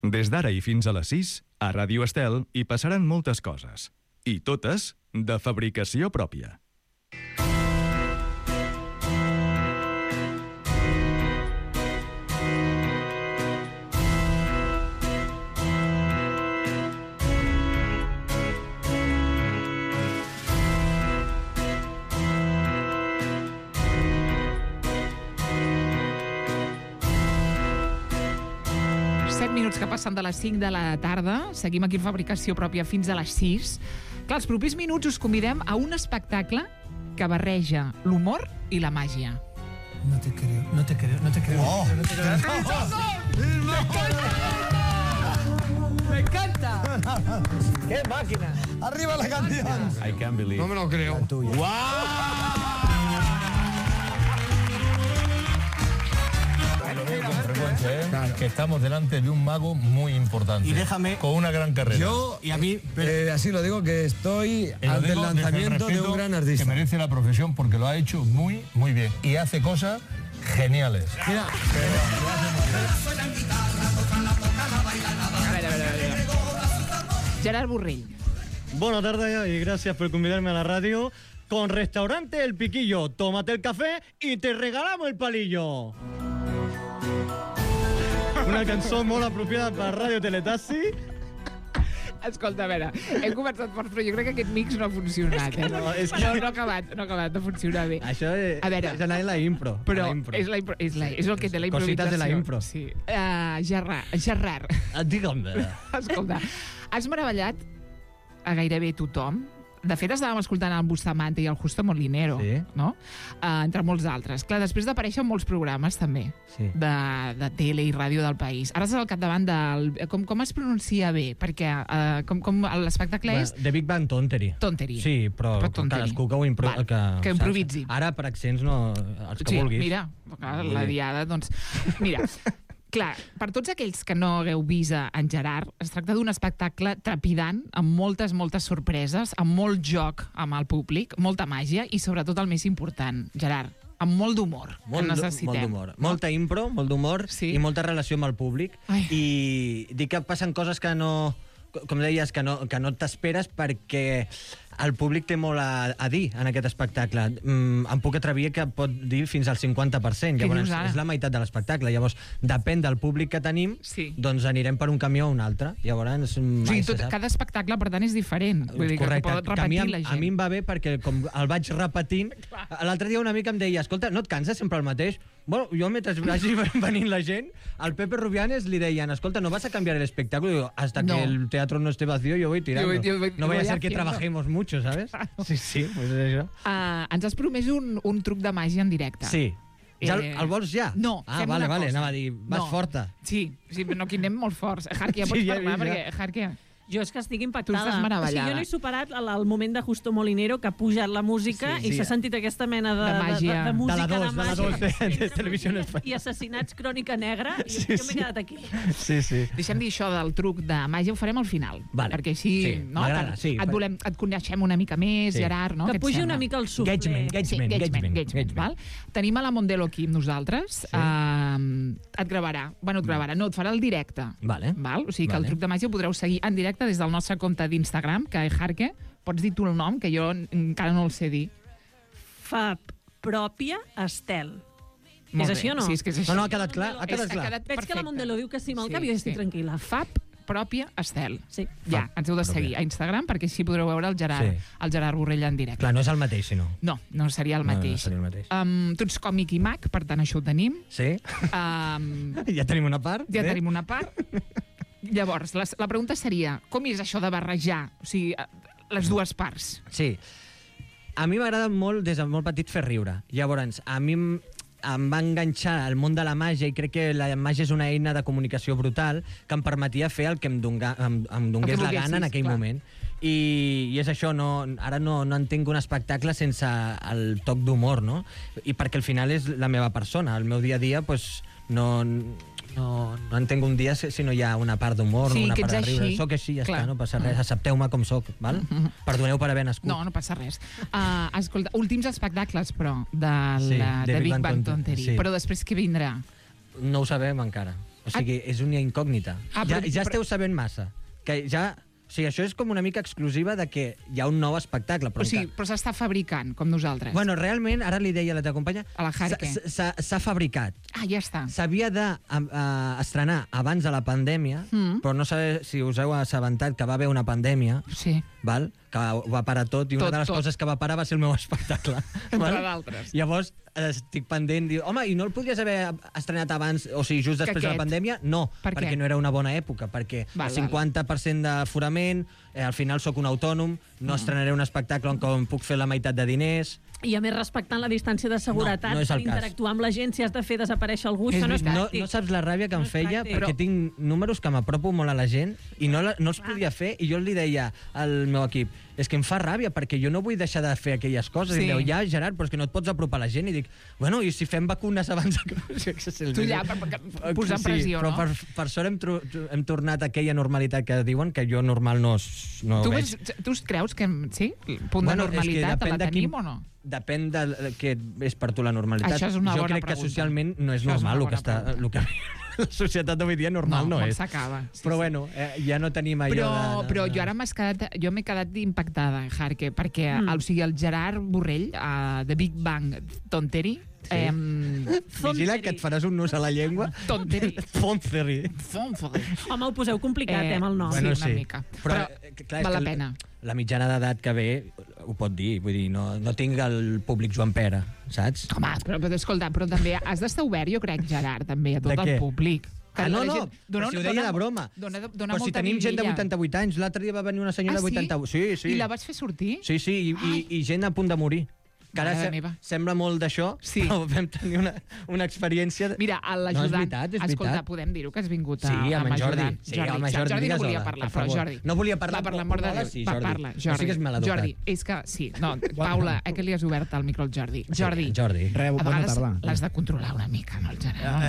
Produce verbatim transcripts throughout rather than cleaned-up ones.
Des d'ara i fins a les sis, a Ràdio Estel hi passaran moltes coses. I totes de fabricació pròpia. set minuts que passen de les cinc de la tarda. Seguim aquí en fabricació pròpia fins a les sis. Clar, els propers minuts us convidem a un espectacle que barreja l'humor i la màgia. No te creo, no te creo, no te creo. Oh. No te creo. ¡Me encanta! ¡Qué máquina! ¡Arriba la canción! I can't believe. No me lo creo. Lo veo con frecuencia, ¿eh? Claro. Que estamos delante de un mago muy importante. Y déjame- Con una gran carrera. Yo, Y a mí, eh, así lo digo, que estoy Y lo ante el digo desde lanzamiento de respeto un gran que artista. merece la profesión porque lo ha hecho muy, muy bien. Y hace cosas geniales. Mira, A veure, a veure, a veure. Gerard Borrell. Buenas tardes y gracias por convidarme a la radio. Con Restaurante El Piquillo, tómate el café y te regalamos el palillo. Una cançó molt apropiada per Ràdio Teletaxi. Escolta, a veure, hem començat fort, però jo crec que aquest mix no ha funcionat. Eh? no, és que- no, no ha acabat, no ha acabat de funcionar bé. Això és, A veure. és anar en la impro. Però la impro. és, la, impro- és, la, és el que té la improvisació. Cositas de la impro. Sí. Uh, Gerard, Gerard, Ah, Digue'm. escolta, has meravellat a gairebé tothom. De fet, estàvem escoltant el Bustamante i el Justo Molinero, Sí. no? Uh, entre molts altres. Clar, després d'aparèixer en molts programes, també, Sí. de, de tele i ràdio del país. Ara estàs al capdavant del... Com, com es pronuncia bé? Perquè uh, com, com l'espectacle és... The Big Bang Tontery. Tontery. Sí, però, Però tontery. cadascú que ho impro... Val, que, que improvizi. Ara, per accents, no... Els que Sí, vulguis. mira, clar, la diada, doncs... Mira, clar, per tots aquells que no hagueu vist en Gerard, es tracta d'un espectacle trepidant, amb moltes, moltes sorpreses, amb molt joc amb el públic, molta màgia i, sobretot, el més important, Gerard, amb molt d'humor, que Molt, necessitem. molt d'humor. Molta impro, molt d'humor Sí. i molta relació amb el públic. Ai. I dic que passen coses que no... Com deies, que no, que no t'esperes perquè el públic té molt a, a dir en aquest espectacle. Mm, em puc atrevir que pot dir fins al cinquanta per cent. Què Llavors, dius ara? és la meitat de l'espectacle. Llavors, depèn del públic que tenim, Sí. doncs anirem per un camió o un altre. Llavors, O mai sigui, se tot, sap. cada espectacle, per tant, és diferent. Vull dir Correcte, que pot que a mi, repetir em- la a mi gent. em va bé perquè com el vaig repetint, l'altre dia una mica em deia, escolta, no et canses sempre el mateix? Bueno, jo mentre vagi venint la gent, al Pepe Rubianes li deien, escolta, ¿no vas a cambiar el espectáculo? Digo, hasta No. que el teatro no esté vacío yo voy tirando. Yo voy- yo voy- no vaya voy a ser que haciendo. trabajemos mucho, ¿sabes? Sí, sí, pues es eso. Uh, ens has promès un, un truc de màgia en directe. Sí. Ja el, Eh, el vols ja? No, Ah, fem vale, una vale, cosa. anava a dir, vas No. forta. Sí, sí, però no, aquí anem molt forts. Harky, ja Sí, pots ja he parlar, vist, perquè, Harky... Jo és que estic Tu impactada. estàs meravellada. O sigui, jo no he superat el, el moment de Justo Molinero, que ha pujat la música Sí, i sí. s'ha sentit aquesta mena de, De màgia. de, de, de De música, la dos, de la màgia, dos de- de entre Televisió música Espanyola. i assassinats crònica negra, i Sí, jo m'he sí. quedat aquí. Sí, sí. Deixem dir això del truc de màgia, ho farem al final. Vale. Perquè així, Sí, no? m'agrada, Per- sí. Et, volem, et coneixem una mica més, Sí. Gerard, no? Que Què et pugi sembla? una mica el suflé. Engagement, engagement. Sí, engagement, engagement, val? Tenim a la Mondelo aquí amb nosaltres. Sí. Uh, et gravarà. Bueno, et gravarà. No, et farà el directe. Vale. Val? O sigui que Vale. el truc de màgia ho podreu seguir en directe des del nostre compte d'Instagram, que és Harke. Pots dir tu el nom, que jo encara no el sé dir. Fab pròpia estel. Molt És bé. així o no? Sí, és que és així. No, no, ha quedat clar, ha És- quedat clar. Veig que la perfecte. Mondelo diu que sí amb el cap i jo estic tranquil·la. Fab pròpia Estel. Sí. Ja, Fab ens heu de pròpia. seguir a Instagram perquè així podreu veure el Gerard, Sí. el Gerard Borrell en directe. Clar, no és el mateix, si no. No, no seria el No, no mateix. seria el mateix. Um, tu ets còmic i mag, per tant això ho tenim. Sí? Um, Ja tenim una part. ja bé. tenim una part. Llavors, la, la pregunta seria, com és això de barrejar, o sigui, eh, les dues parts? Sí. A mi m'agrada molt, des de molt petit, fer riure. Llavors, a mi em, em va enganxar al món de la màgia i crec que la màgia és una eina de comunicació brutal que em permetia fer el que em, donga, em, em donés la volguessis, gana en aquell clar. moment. I, i és això, no, ara no, no entenc un espectacle sense el toc d'humor, no? I perquè al final és la meva persona. El meu dia a dia, pues, no, no, no entenc un dia si, si no hi ha una part d'humor, Sí, una que part de ets riure. així. Soc així, ja Clar. està, no passa res. Accepteu-me com soc, val? Perdoneu per haver nascut. No, no passa res. Uh, escolta, últims espectacles, però, de, Sí, la, de de Big Big Bang Bang Tontery, Tontery. sí. Però després què vindrà? No ho sabem encara. O O sigui, és una incògnita. Ah, ja, però- ja però- esteu sabent massa. Que ja... O sigui, això és com una mica exclusiva de que hi ha un nou espectacle. Però O sigui, encara- però s'està fabricant, com nosaltres. Bueno, realment, ara li deia a la teva companya... A la Jarque. s'ha- s'ha- S'ha fabricat. Ah, ja està. S'havia d'estrenar abans de la pandèmia, Mm. però no sé si us heu assabentat que va haver una pandèmia, Sí. val? Que ho va parar tot, i una Tot, de les tot. coses que va parar va ser el meu espectacle. Entre val? d'altres. Llavors, estic pendent, diu, home, i no el podries haver estrenat abans, o sigui, just després de la aquest? pandèmia? No, Per què? perquè no era una bona època, perquè Val, el cinquanta per cent d'aforament, eh, al final sóc un autònom, no estrenaré un espectacle on com puc fer la meitat de diners... I a més respectant la distància de seguretat No, no és per el cas. interactuar amb la gent, si has de fer desaparèixer algú, És això no és No, pràctic. no saps la ràbia que em No és feia, pràctic. perquè Però- tinc números que m'apropo molt a la gent i no, la, no els podia fer, i jo li deia al meu equip, és que em fa ràbia perquè jo no vull deixar de fer aquelles coses. Sí. I em diu, ja, Gerard, però és que no et pots apropar a la gent. I dic, bueno, i si fem vacunes abans... De... Tu ja, per, per, posant sí, pressió, però no? per, per sort hem, tro hem tornat a aquella normalitat que diuen que jo normal no, s- no Tu, veig. ves, tu creus que, sí, el punt Bueno, de és que normalitat depèn la de tenim quin- o no? Depèn de què és per tu la normalitat. Això és una jo bona crec que pregunta. socialment no és Això és una normal el bona que està... pregunta. El que la societat d'avui dia normal no, com és. s'acaba. Sí, Però sí. bueno, eh, ja no tenim allò Però, de, de... però jo ara m'has quedat, jo m'he quedat impactada, Jarque, perquè Mm. el, o sigui, el Gerard Borrell, uh, de Big Bang Tonteri, Sí. em, Vigila que et faràs un nus a la llengua. Tonteri. Fonteri. Fonferi. Home, ho poseu complicat, eh, amb el nom. Bueno, sí, una sí. mica. Però, Però, eh, clar, és val que la pena. La mitjana d'edat que ve ho pot dir, vull dir, no, no tinc el públic Joan Pere, saps? Home, però, però escolta, però també has d'estar obert, jo crec, Gerard, també, a tot De el què? públic. Que Ah, no, la no, gent- dona- però si ho deia dona- de broma. Dona, dona Però si molta tenim gent de vidilla. vuitanta-vuit anys, l'altre dia va venir una senyora Ah, de sí? vuitanta-vuit. Sí, sí. I la vaig fer sortir? Sí, sí, i, i, i gent a punt de morir. Que ara Mare se meva. sembla molt d'això, Sí. però vam tenir una, una experiència... De... Mira, No, és l'ajudant... veritat, és Escolta, veritat. podem dir-ho, que has vingut a, Sí, amb en Jordi. ajudant. Sí, home, Jordi, Jordi no digues volia hola, parlar, per però favor. Jordi... No volia parlar, Va, per però l'amor de hola, Déu, sí, va, Jordi. parla, No Jordi. sigues maleducat. Jordi, és que... Sí, no, Paula, eh, que li has obert el micro al Jordi. Jordi, Sí, Jordi. Re, a bona vegades tarda. l'has de controlar una mica, no, el Gerard?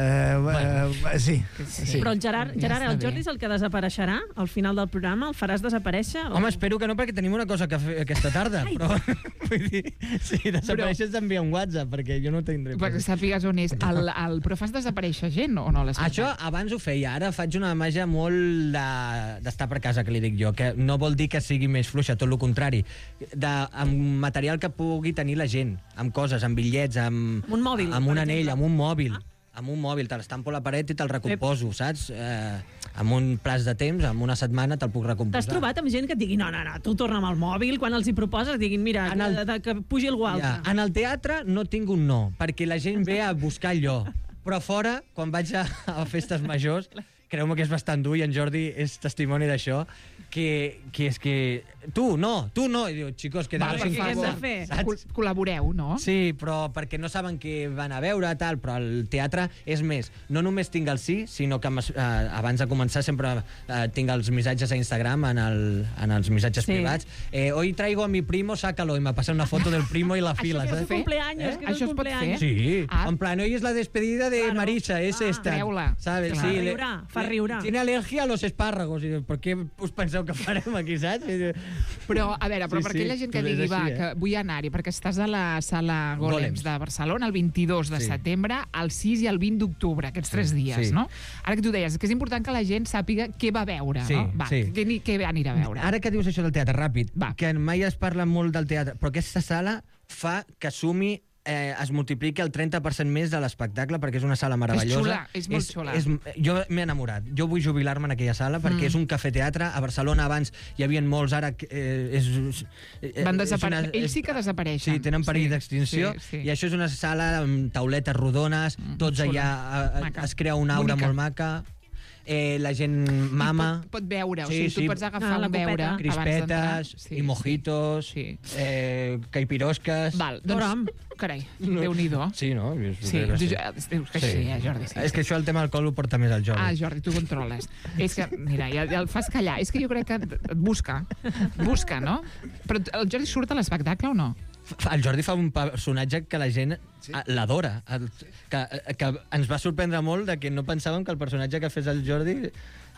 Eh, eh, sí. Sí. Però el Gerard, Ja Gerard està el bé. Jordi és el que desapareixerà al final del programa? El faràs desaparèixer? O- Home, espero que no, perquè tenim una cosa que fer aquesta tarda. Ai. Però, vull dir, si desapareixes, envia un WhatsApp, perquè jo no tindré... Perquè sàpigues on és. El, el, però fas desaparèixer gent o no? Això abans ho feia, ara faig una màgia molt de- d'estar per casa, que li dic jo, que no vol dir que sigui més fluixa, tot el contrari. De, amb material que pugui tenir la gent, amb coses, amb bitllets, amb, Amb un mòbil, amb un per anell, exemple. amb un mòbil. Amb un mòbil, te l'estampo a la paret i te'l recomposo, saps? Eh, amb un plaç de temps, amb una setmana te'l puc recomposar. T'has trobat amb gent que et digui no, no, no, tu torna'm al mòbil, quan els hi proposes diguin, mira, En el- de, de, que pugi algú altre. Ja. En el teatre no tinc un no, perquè la gent ve a buscar allò. Però a fora, quan vaig a, a festes majors, creu-me que és bastant dur, i en Jordi és testimoni d'això, que, que és que... Tu, no, tu no. I diu, xicos, que Val, no per què hem de favor, fer? saps? Col col·laboreu, no? Sí, però perquè no saben què van a veure, tal, però el teatre és més. No només tinc el sí, sinó que eh, abans de començar sempre eh, tinc els missatges a Instagram, en, el, en els missatges Sí. privats. Eh, hoy traigo a mi primo, sácalo, i me passa una foto del primo i la fila. Això que és saps? el cumpleaños, Eh? que és Això el es pot fer? cumpleaños. Sí, Ah. en plan, hoy es la despedida de Claro. Marisa, es Ah. esta. Treu-la. ¿Sabes? Clar. Sí, Fa le- riure, fa le- riure. Tiene alergia a los espárragos. I diu, per què us penseu que farem aquí, saps? I diu, Però, a veure, però Sí, per sí, aquella gent que però és digui, va, així, eh? que vull anar-hi, perquè estàs a la sala Golems, Golems. de Barcelona el vint-i-dos de Sí. setembre, el sis i el vint d'octubre, aquests tres dies, sí. no? Ara que tu deies, que és important que la gent sàpiga què va veure, Sí, no? Va, sí. què, ni- què anirà a veure? Ara que dius això del teatre, ràpid, Va. que mai es parla molt del teatre, però aquesta sala fa que sumi eh, es multipliqui el trenta per cent més de l'espectacle, perquè és una sala meravellosa. xula, és molt xula. És, jo m'he enamorat. Jo vull jubilar-me en aquella sala, perquè Mm. és un cafè-teatre. A Barcelona abans hi havia molts, ara eh, és... eh, Van és desaparèixer. una- Ells sí que desapareixen. Sí, tenen perill Sí, d'extinció. sí, sí. I això és una sala amb tauletes rodones, Mm, tots xula. allà eh, Maca. es crea una aura Bonica. molt maca. Eh, la gent mama. Pot, pot veure, o Sí, sigui, tu sí. pots agafar Ah, la un veure copeta. abans d'entrar. Crispetes i mojitos, Sí. eh, caipirosques... Val, doncs, Caram. carai, Déu-n'hi-do. Sí, no? Sí, tu, dius que sí, sí eh, Jordi, sí. És que això el tema alcohol ho porta més al Jordi. Ah, Jordi, tu controles. És que, mira, ja, ja el fas callar. És que jo crec que et busca. Busca, no? Però el Jordi surt a l'espectacle o no? El Jordi fa un personatge que la gent sí? l'adora. El- Que, que ens va sorprendre molt de que no pensàvem que el personatge que fes el Jordi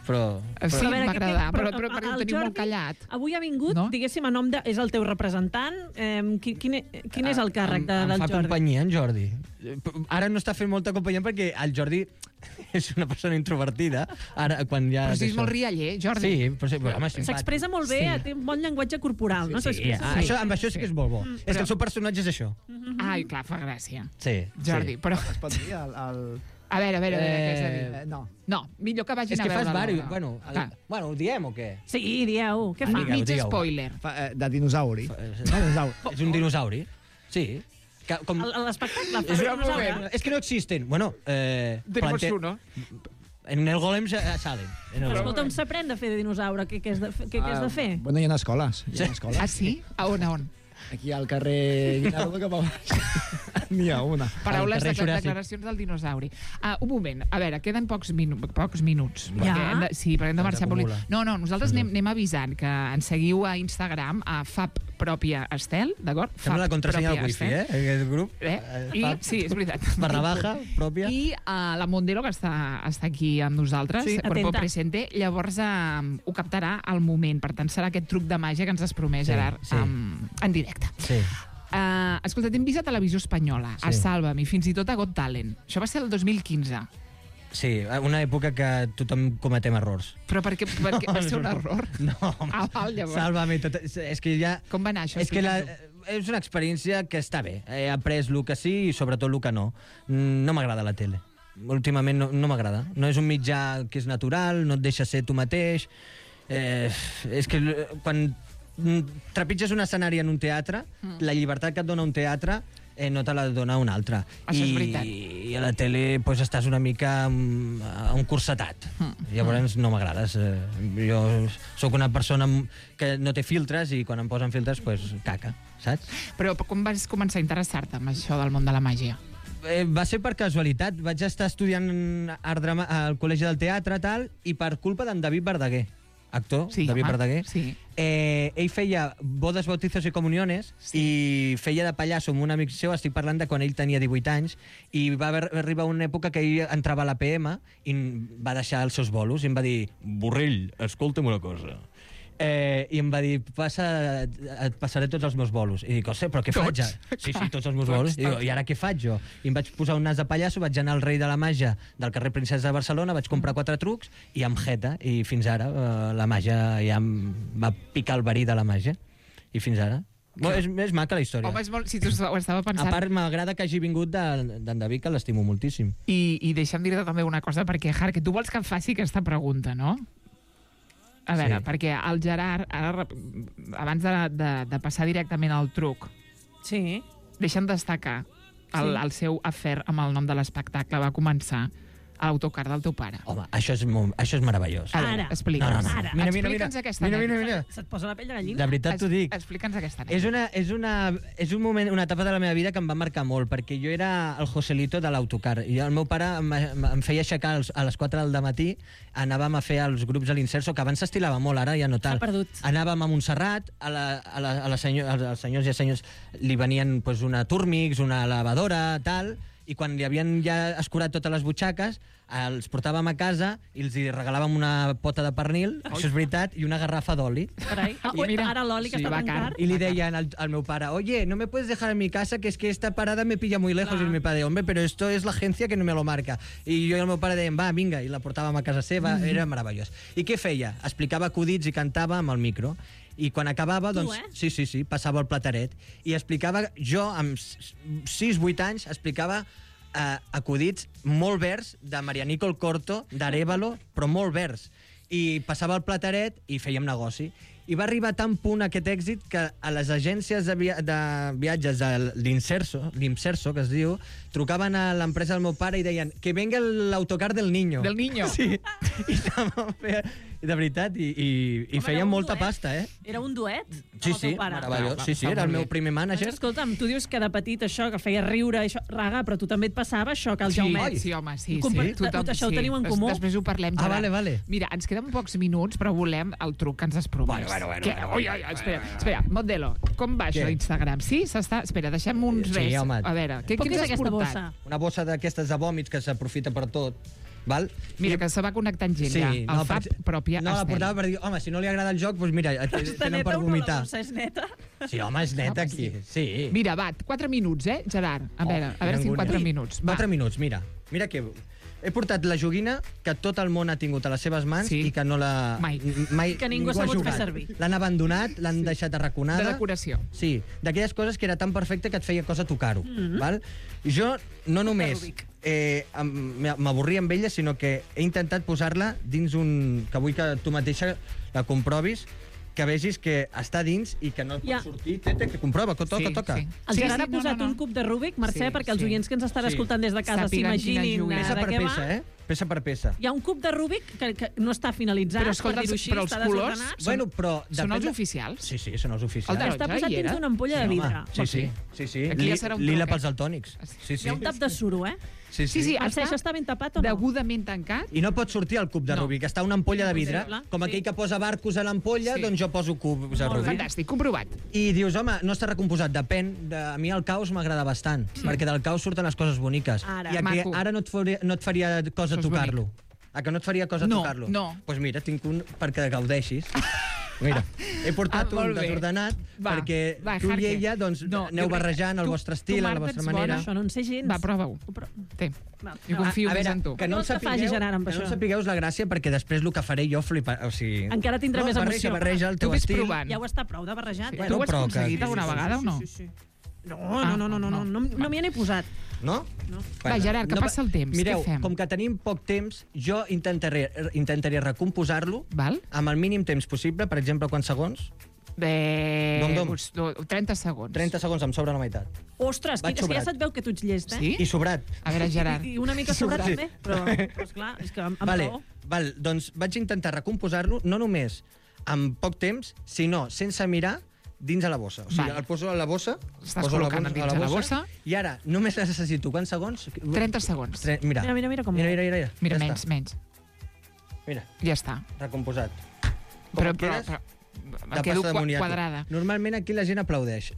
però... Sí, Però a veure, m'agrada, què- però, però, però, però el ho tenim molt Jordi callat. Avui ha vingut, No? no? diguéssim, a nom de... És el teu representant. Eh, quin, quin, quin és el càrrec de, em, del em fa Jordi? companyia, en Jordi. Ara no està fent molta companyia perquè el Jordi és una persona introvertida. Ara, quan ja... Però si és d'això- molt rialler, Jordi. Sí, però, sí, però home, és simpàtic. S'expressa molt bé, Sí. té un bon llenguatge corporal, no? Sí, S'expressa ah, molt això, bé. amb això sí que és molt bo. Mm. És que el seu personatge és això. Ai, clar, fa gràcia. Sí. Jordi, sí. però... Es pot dir el... el... A veure, a veure, a veure, què és a dir? Eh, no. No, millor que vagin És a que veure fas vari... l'obra. Bueno, el, Clar. bueno, ho diem o què? Sí, dieu, què fa? Digueu, Mig digueu. spoiler. Fa, eh, de dinosauri. Fa- No, dinosauri. És un dinosauri. Sí. Que, com... El- L'espectacle fa És, un dinosaure. es que no existen. Bueno, eh, Tenemos plante- uno. En el golem se- eh, salen. En el Però golem. escolta, on s'aprèn de fer de dinosaure? Què, què, has de, fer- què, què has de fer? Ah, bueno, hi ha escoles. Hi ha escoles. Ah, sí? A on, a on? Aquí al carrer Guinardó cap a baix. N'hi ha una. Paraules, carrer de, Juràssic. declaracions del dinosauri. Ah, un moment, a veure, queden pocs, minu pocs minuts. Ja? Perquè hem de, sí, perquè hem de Ens marxar. Molt... acumula. No, no, nosaltres anem, anem avisant que ens seguiu a Instagram, a Fab Pròpia Estel, d'acord? Sembla la contrasenya del Pròpia wifi, Estel. eh? Aquest grup. Eh? I, Fab- sí, és veritat. Barra baja, pròpia. I uh, la Mondelo, que està, està aquí amb nosaltres, Sí, Cuerpo atenta. Presente, llavors uh, ho captarà al moment. Per tant, serà aquest truc de màgia que ens has promès, Sí, Gerard, sí. um, en directe. Sí. Uh, escolta, t'hem vist a Televisió Espanyola, a Sí. Sálvame, fins i tot a Got Talent. Això va ser el dos mil quinze. Sí, una època que tothom cometem errors. Però per què, per què va ser un error? No, home. Ah, val, llavors. Sálvame. Tot, és que ja... Com va anar això? És que la, Explica'ns-ho. és una experiència que està bé. He après el que sí i sobretot el que no. Mm, No m'agrada la tele. Últimament no, no m'agrada. No és un mitjà que és natural, no et deixa ser tu mateix. Eh, és que l- quan mm, trepitges un escenari en un teatre, Mm. la llibertat que et dona un teatre eh, no te la dona un altre. Això és I, veritat. I a la tele pues, estàs una mica mm, a un cursetat. Mm. Llavors no m'agrades. Eh, jo sóc una persona m- que no té filtres i quan em posen filtres, pues, caca, saps? Però com vas començar a interessar-te amb això del món de la màgia? Eh, va ser per casualitat. Vaig estar estudiant art drama al Col·legi del Teatre tal, i per culpa d'en David Verdaguer, actor, Sí, David home, Verdaguer. sí. Eh, ell feia bodes, bautizos i comuniones i feia de pallasso amb un amic seu, estic parlant de quan ell tenia divuit anys, i va haver, arribar una època que ell entrava a l'A P M i va deixar els seus bolos i em va dir: Borrell, escolta'm una cosa. Eh, I em va dir: Passa, et passaré tots els meus bolos. I dic: Ostres, però què faig? Tots? Sí, sí, tots els meus Tots, bolos. I, dic, tots. I ara què faig jo? I em vaig posar un nas de pallasso, vaig anar al Rei de la Màgia del carrer Princesa de Barcelona, vaig comprar quatre trucs i amb jeta, i fins ara eh, la màgia ja em va picar el verí de la màgia. I fins ara. Bueno, és, és maca la història. Home, és molt... Si tu ho estava pensant... A part, m'agrada que hagi vingut de- d'en David, que l'estimo moltíssim. I, i deixa'm dir-te també una cosa, perquè, Har, que tu vols que em faci aquesta pregunta, no? A veure, Sí. perquè el Gerard, ara, rep- abans de, de, de passar directament al truc, Sí. deixa'm destacar el, Sí. el seu afer amb el nom de l'espectacle. Va començar a l'autocar del teu pare. Home, això és, molt, això és meravellós. A veure, Ara. explica'ns. No, no, no. Ara. Mira, mira, mira. Explica'ns aquesta Mira, mira, anècdota. mira. Se't posa la pell de gallina? De veritat t'ho dic. Explica'ns aquesta És, anècdota. una, és, una, és un moment, una etapa de la meva vida que em va marcar molt, perquè jo era el Joselito de l'autocar. I el meu pare em, em feia aixecar als- a les quatre del matí, anàvem a fer els grups a l'Inserso, que abans s'estilava molt, ara ja no tal. S'ha perdut. Anàvem a Montserrat, a, la, a, la, a la senyor, als, als senyors i senyors li venien pues, una Turmix, una lavadora, tal, i quan li havien ja escurat totes les butxaques, els portàvem a casa i els hi regalàvem una pota de pernil, això és veritat, i una garrafa d'oli. Carai. I Ui, mira, ara l'oli que sí, està va tan car. car. Y le decían al, al meu pare: oye, no me puedes dejar en mi casa, que es que esta parada me pilla muy lejos. Clar. Y mi padre: hombre, pero esto es la agencia que no me lo marca. I jo i el meu pare dèiem: va, vinga, i la portàvem a casa seva, Mhm. era meravellós. I què feia? Explicava acudits i cantava amb el micro. I quan acabava, Tu, doncs... eh? Sí, sí, sí, passava el plataret. I explicava, jo, amb sis vuit anys, explicava eh, acudits molt verds de Maria Nicole Corto, d'Arevalo, però molt verds. I passava el plataret i fèiem negoci. I va arribar a tant punt aquest èxit que a les agències de, via de viatges de l'Inserso, l'Imserso, que es diu, trucaven a l'empresa del meu pare i deien: que venga l'autocar del niño. Del niño. Sí. I anàvem a fer, de veritat, i, i, i Home, fèiem era un molta duet. pasta, eh? Era un duet Sí, amb el sí, teu pare. meravellós. Va, Sí, sí, va era el molt meu bé. primer mànager. Doncs, escolta'm, tu dius que de petit això, que feia riure, això, raga, però tu també et passava això, que el Sí, Jaumet... sí, home, sí. Compa- sí. tot això ho teniu en comú. Des, després ho parlem. Ah, Gerard. vale, vale. Mira, ens queden pocs minuts, però volem el truc que ens has promès. Bueno, bueno, bueno, Que... bueno, Ui, bueno, ui, espera, espera, Modelo, com va això Què? d'Instagram? Sí, s'està... Espera, deixem uns Sí, res. home. A veure, què, Però què què ens és has aquesta portat? bossa? Una bossa d'aquestes de vòmits que s'aprofita per tot. Val? Mira, que se va connectant gent ja. El no, Fab per- pròpia No, la Estel. portava per dir, home, si no li agrada el joc, doncs mira, t- Està tenen neta per o no, la vomitar. borsa és neta? Sí, home, és net aquí. Sí. Mira, va, quatre minuts, eh, Gerard? A veure, a veure si en quatre minuts. Va. Quatre minuts, mira. Mira que... He portat la joguina que tot el món ha tingut a les seves mans Sí. i que no la... Mai. mai Que ningú ha sabut fer servir. L'han abandonat, l'han sí. deixat arraconada. De decoració. Sí, d'aquelles coses que era tan perfecte que et feia cosa tocar-ho. Mm -hmm. val? Jo no només eh, em- m'avorria amb ella, sinó que he intentat posar-la dins un... que vull que tu mateixa la comprovis, que vegis que està dins i que no pot Ja. sortir. Té, té, que comprova, que toca, Sí, toca. sí. El Sí, Gerard sí, ha no, posat no, no. un cub de Rubik, Mercè, Sí, perquè els sí. oients que ens estan Sí. escoltant des de casa Sàpiguen quina s'imaginin joguina. de Peça per què va. peça, eh? Peça per peça. Hi ha un cub de Rubik que, que no està finalitzat, Però escolta, per dir-ho així, però els està colors desordenat. Bueno, però... Són depèn els de- oficials? Sí, sí, són els oficials. El taronja Està posat hi dins era? d'una ampolla de Home, vidre. sí, sí, sí, sí. Aquí ja serà un Lila truc, pels eh? daltònics. Sí, sí. Hi ha un tap de suro, eh? Sí, Sí, sí, Mercè, està això està ben tapat o no? degudament tancat. I no pot sortir el cub de No. Rubik, està una ampolla de vidre. Impossible. Com aquell Sí. que posa barcos a l'ampolla, Sí. doncs jo poso cubs de Rubik. Fantàstic, comprovat. I dius, home, no està recomposat, depèn. De... A mi el caos m'agrada bastant, sí. perquè del caos surten les coses boniques. Ara. I a que Maco. ara no et faria, no et faria cosa Això és tocar-lo. A que no et faria cosa No, tocar-lo? no. Doncs pues mira, tinc un perquè gaudeixis. Mira, he portat Ah, molt un bé. desordenat Va, perquè va, tu i Jarque. ella doncs, No, aneu jo crec- barrejant al tu- vostre tu, estil, a la Marta, vostra ets bona. manera. Això no en sé gens. Va, prova-ho. Però- Té. Va. Jo confio a més veure, en tu. que no, No en te facis, sapigueu, Gerard, amb que no en això. sapigueu és la gràcia, perquè després el que faré jo flipa... O sigui... Encara tindrà no, més barreja, emoció. Barreja el Tu teu ves estil. provant. Ja ho està prou de barrejat, Sí. eh? Tu ho has però que- aconseguit sí, alguna sí, vegada o no? Sí, sí, sí. No, no, no, no, no, no, no, no m'hi he posat. No? No. Va, Gerard, que pa- passa el temps, Mireu, què fem? com que tenim poc temps, jo intentaré, intentaré recomposar-lo Val? amb el mínim temps possible, per exemple, quants segons? De... Dom, dom. uns do- trenta segons. trenta segons, em sobra la meitat. Ostres, Vaig que, és que ja sobrat. se't veu que tu ets llest, eh? Sí? I sobrat. A veure, Gerard. I, I una mica sobrat Sí. també, però, però esclar, és que amb, amb Vale, raó. val, doncs vaig intentar recomposar-lo no només amb poc temps, sinó sense mirar dins a la bossa. O sigui, Vale. el poso a la bossa, Estàs poso la col·locant bossa- dins a a la bossa. i ara només necessito quants segons? trenta segons. Tre mira. Mira, mira, mira com... Mira, mira, mira. Mira, ja menys, està. menys. Mira, Ja està. recomposat. Com Però, et però, quedes? però, De em quedo pasta de qua- moniato. quadrada. Normalment aquí la gent aplaudeix.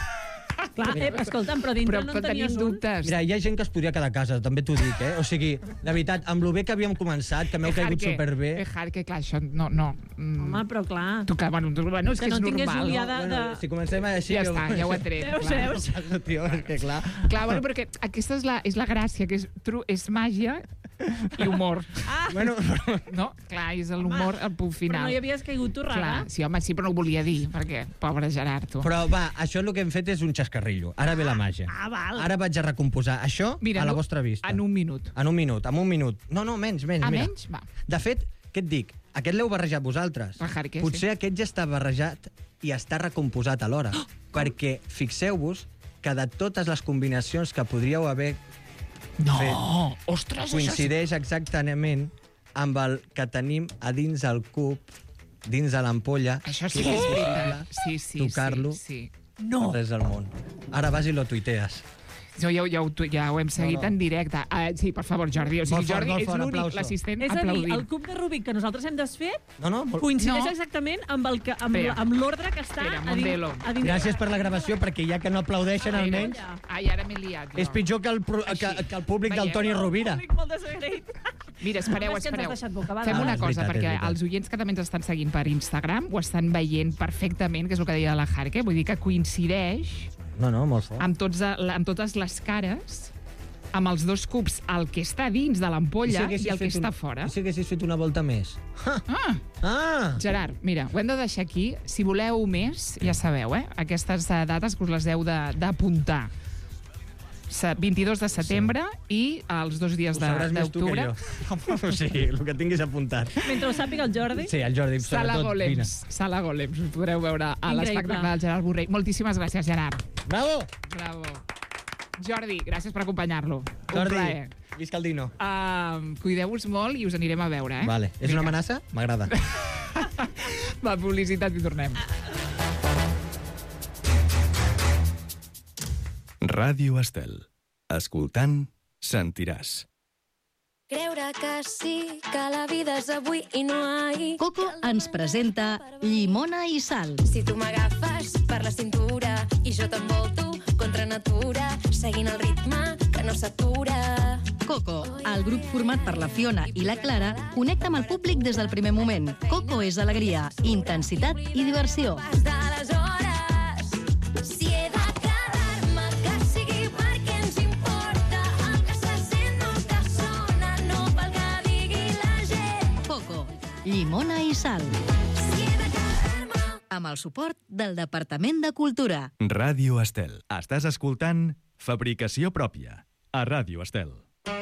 Clar, eh, escolta'm, però dintre Però, no però en tenies tenim un? dubtes. Mira, hi ha gent que es podria quedar a casa, també t'ho dic, eh? O sigui, de veritat, amb lo bé que havíem començat, que m'heu caigut Jarque, superbé... eh, Jarque, clar, això no... no mm, Home, però clar... Tu, clar, bueno, tu- bueno, és Que que, no és tingués normal. Julià No? de- Bueno, si comencem així... Ja està, ja ho he tret. Veus, clar. veus? Tio, és que clar... Clar, bueno, perquè aquesta és la, és la gràcia, que és, tru, és màgia i humor. Ah, Bueno, No? Clar, és l'humor al punt però final. no hi havies caigut tu, Clar, Raga? sí, home, sí, però no ho volia dir, perquè, pobre Gerard, tu. però va, això el que hem fet és un xascarrillo. Ara ve la màgia. Ah, val. Ara vaig a recomposar això Mira, a la no- vostra vista. En un minut. En un minut, en un minut. No, no, menys, menys. A mira. menys? Va. De fet, què et dic? Aquest l'heu barrejat vosaltres. El Jarque, Potser aquest ja està barrejat i està recomposat alhora. Oh! Perquè fixeu-vos que de totes les combinacions que podríeu haver No! fet, Ostres, això... coincideix exactament amb el que tenim a dins el cub, dins de l'ampolla, Això sí que és veritat. Sí, sí, tocar-lo. sí, sí. no. res del món. Ara vas i lo tuitees. Jo ja, ja, ho, ja ho hem seguit No, no. en directe. Uh, sí, per favor, Jordi. O sigui, Molt fort, Jordi molt és fort, l'únic, aplauso. l'assistent, És a dir, aplaudint. el cub de Rubik que nosaltres hem desfet No, no, molt... coincideix No. exactament amb el que- amb Espera. la- amb l'ordre que està Espera, a dins, Mondelo. a dins. Gràcies per la gravació, perquè ja que no aplaudeixen Mira. almenys, Ai, ara m'he liat. Jo. és pitjor que el, pro- Així. que, que el públic del Veieu? Toni Rovira. Públic molt desagraït. Mira, espereu, No, és que ens espereu. has deixat bocabada. Fem Ah, una és cosa, veritat, és perquè veritat. els oients que també ens estan seguint per Instagram ho estan veient perfectament, que és el que deia la Jarque, vull dir que coincideix No, no, molt fort. amb, tots, a- la- amb totes les cares, amb els dos cubs, el que està dins de l'ampolla i, haguessis el que fet un- està fora. I si haguessis fet una volta més? Ah, Ah! Gerard, mira, ho hem de deixar aquí. Si voleu més, ja sabeu, eh? Aquestes eh, dates que us les heu de- d'apuntar. Se- vint-i-dos de setembre sí. i els dos dies Ho de- sabràs més tu que d'octubre. jo. Sí, el que tinguis apuntat. Mentre ho sàpiga el Jordi. Sí, el Jordi, Sala sobretot, vine. Golems. Sala Golems. Us podreu veure a Increïble. l'espectacle del Gerard Borrell. Moltíssimes gràcies, Gerard. Bravo! Bravo. Jordi, gràcies per acompanyar-lo. Un Jordi, plaer. visca el Dino. Uh, Cuideu-vos molt i us anirem a veure, eh? Vale. És una amenaça? M'agrada. Va, publicitat i tornem. Ràdio Estel. Escoltant, sentiràs. Creure que sí, que la vida és avui i no ahir. Coco ens presenta Llimona i Sal. Si tu m'agafes per la cintura i jo t'envolto contra natura, seguint el ritme que que no s'atura. Coco, el grup format per la Fiona i la Clara, connecta amb el públic des del primer moment. Coco és alegria, intensitat i diversió. De les hores, si he de quedar-me, que sigui perquè ens importa el que se sent, no el que sona, no pel que digui la gent. Coco, llimona i sal. Si he de quedar-me... Amb el suport del Departament de Cultura. Ràdio Estel. Estàs escoltant Fabricació Pròpia a Ràdio Estel.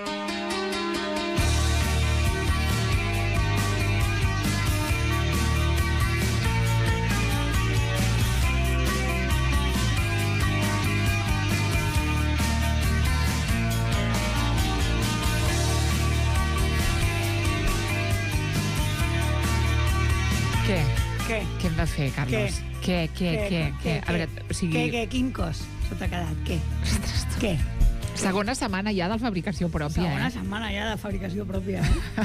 Què? Què? Què hem de fer, Carlos? Què, què, què, què? A veure, o sigui... Què, què, quin cos se t'ha quedat? Què? Què? Segona setmana ja de fabricació pròpia, Segona eh? setmana ja de fabricació pròpia, eh?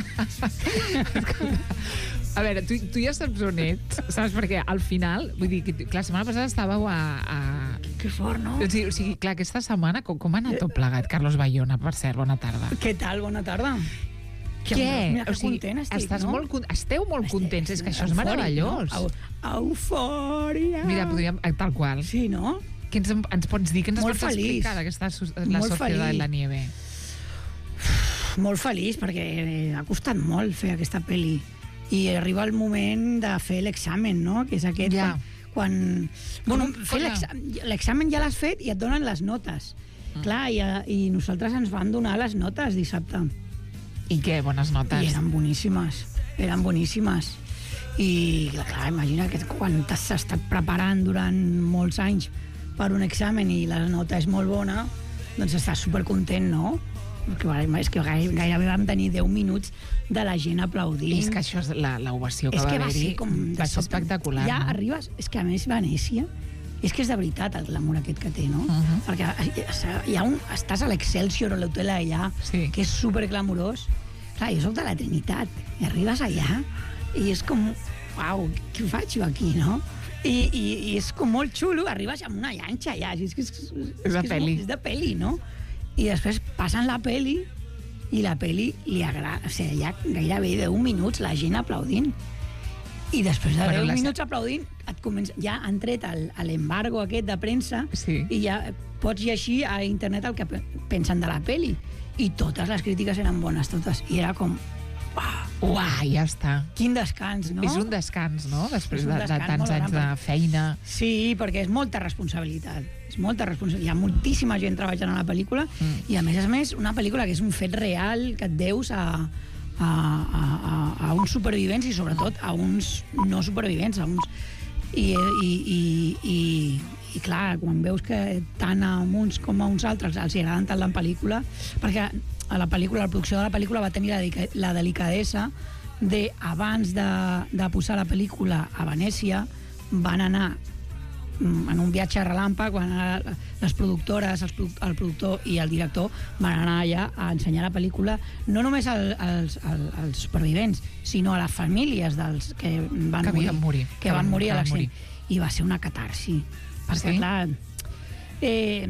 A veure, tu, tu ja saps on ets, saps? Perquè al final, vull dir, que, clar, la setmana passada estàveu a... a... Que fort, no? O sigui, o sigui, clar, aquesta setmana, com, com ha anat tot plegat? Carlos Bayona, per cert, bona tarda. Què tal? Bona tarda. Què? Mira, que O sigui, content estic, estàs no? molt, con- esteu molt Estic- contents, és que això és eufòric, meravellós. No? Eu- Eufòria. Mira, podríem... eh, Tal qual. Sí, no? Què ens, ens pots dir? Què ens Molt pots feliç. explicar d'aquesta so- la Molt Sociedad de feliç. la Nieve? Molt feliç, perquè ha costat molt fer aquesta pel·li. I arriba el moment de fer l'examen, no? Que és aquest... Ja. Quan... quan bueno, Com- fer com- l'examen l'examen ja l'has fet i et donen les notes. Mm. Clar, i, i nosaltres ens van donar les notes dissabte. I què? Bones notes. I eren boníssimes, eren boníssimes. I, clar, imagina que quan t'has estat preparant durant molts anys per un examen i la nota és molt bona, doncs estàs supercontent, no? Perquè és que gairebé, gairebé vam tenir deu minuts de la gent aplaudint. És que això és la- l'ovació que És va que va haver-hi. ser com de Va ser sobte. espectacular, Ja no? arribes... És que a més Venècia és que és de veritat el glamour aquest que té, no? Uh -huh. Perquè hi ha un, estàs a l'Excelsior o l'hotel allà, Sí. que és superglamurós. Clar, jo soc de la Trinitat, i arribes allà i és com, uau, què faig jo aquí, no? I, i, i és com molt xulo, arribes amb una llanxa allà, és que és, és, És de que pel·li. molt- és de pel·li, no? I després passen la pel·li i la pel·li li agrada, o sigui, hi ha gairebé deu minuts la gent aplaudint. I després de Bueno, deu la- minuts aplaudint, et comença, ja han tret el- l'embargo aquest de premsa Sí. i ja pots llegir a internet el que pe- pensen de la pel·li. I totes les crítiques eren bones, totes. I era com, uau, Uah, ja està. quin descans, no? És un descans, no? Després És un de, de descans tants molt anys de gran, feina. Sí, perquè és molta responsabilitat. És molta responsabilitat. Hi ha moltíssima gent treballant a la pel·lícula Mm. i, a més a més, una pel·lícula que és un fet real que et deus a, a, a, a, a uns supervivents i, sobretot, a uns no supervivents, a uns... I, i, i, i, i clar, quan veus que tant a uns com a uns altres els hi agraden tant la pel·lícula, perquè a la pel·lícula, la producció de la pel·lícula va tenir la, dedica- la delicadesa de, abans de, de posar la pel·lícula a Venècia, van anar mm, en un viatge relàmpag, quan ara les productores, els, produ- el productor i el director van anar allà a ensenyar la pel·lícula no només al, als, als, als supervivents, sinó a les famílies dels que van Que morir, havien morir. que van morir a que van l'accident. I va ser una catarsi. Perquè, Sí? clar, eh,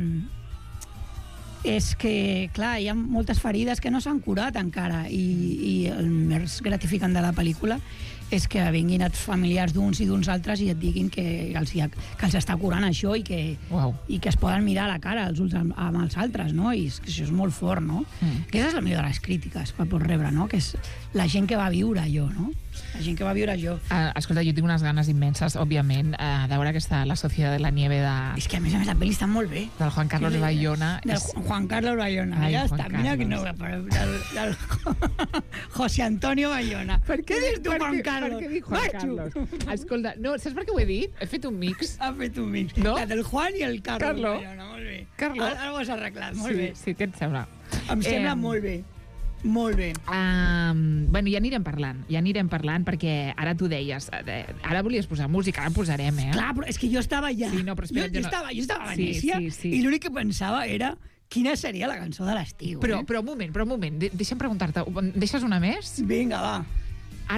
és que, clar, hi ha moltes ferides que no s'han curat encara i, i el més gratificant de la pel·lícula és que vinguin els familiars d'uns i d'uns altres i et diguin que els, hi ha, que els està curant això i que, Uau. i que es poden mirar a la cara els uns amb, amb els altres, no? I és que això és molt fort, no? Mm. Aquesta és la millor de les crítiques que pots rebre, no? Que és la gent que va viure allò, no? La gent que va viure allò. Uh, escolta, jo tinc unes ganes immenses, òbviament, uh, de veure aquesta La Sociedad de la Nieve de, És que, a més a més, la pel·li està molt bé. del Juan Carlos Sí, Bayona. Del És- Ju- Juan Carlos Bayona. Ai, ja Juan està, mira que no... Carlos. Però, del, del José Antonio Bayona. Per què, dius tu, per Juan què- Carlos? Per què dic Juan Macho. Carlos? Escolta, no, saps per què ho he dit? He fet un mix. Ha fet un mix. No? La del Juan i el Carlos, Carlo. Bayona, molt bé. Carlo. Ara, ara ho has arreglat, molt sí, bé. sí, què et sembla? Em sembla Em, molt bé. Molt bé. Um, bueno, ja anirem parlant, ja anirem parlant, perquè ara tu deies, eh, ara volies posar música, ara en posarem, eh? Clar, però és que jo estava allà. Sí, no, però espera't, jo, jo jo, no- estava, jo estava a Sí, Venècia sí, sí. i l'únic que pensava era quina seria la cançó de l'estiu. Però, eh? però un moment, però un moment, de deixa'm preguntar-te, deixes una més? Vinga, va. Ara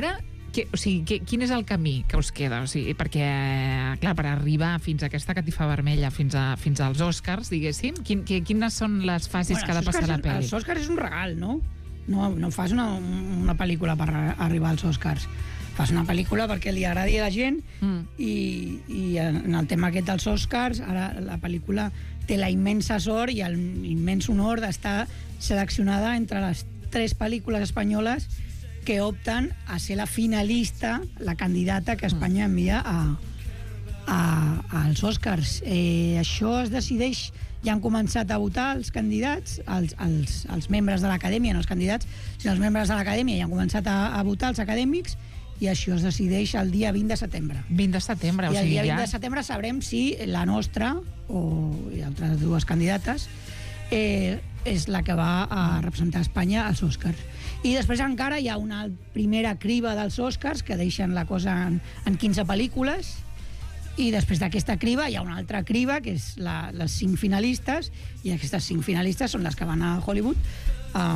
Que, o sigui, que, quin és el camí que us queda? O sigui, perquè, clar, per arribar fins a aquesta catifa vermella, fins, a, fins als Oscars, diguéssim, quin, que, quines són les fases bueno, que ha de passar la pel·li? Els Oscars és un regal, no? No, no fas una, una pel·lícula per arribar als Oscars. Fas una pel·lícula perquè li agradi a la gent mm. i, i en el tema aquest dels Oscars, ara la pel·lícula té la immensa sort i l'immens honor d'estar seleccionada entre les tres pel·lícules espanyoles que opten a ser la finalista, la candidata que Espanya envia a, a, als Oscars. Eh, això es decideix, ja han començat a votar els candidats, els, els, els membres de l'acadèmia, no els candidats, sinó els membres de l'acadèmia ja han començat a, a votar els acadèmics, i això es decideix el dia vint de setembre. vint de setembre, o sigui, ja... I el dia vint ja... de setembre sabrem si la nostra, o i altres dues candidates, eh, és la que va a representar Espanya als Oscars. I després encara hi ha una primera criba dels Oscars que deixen la cosa en, en quinze pel·lícules, i després d'aquesta criba hi ha una altra criba que és la, les cinc finalistes, i aquestes cinc finalistes són les que van a Hollywood a,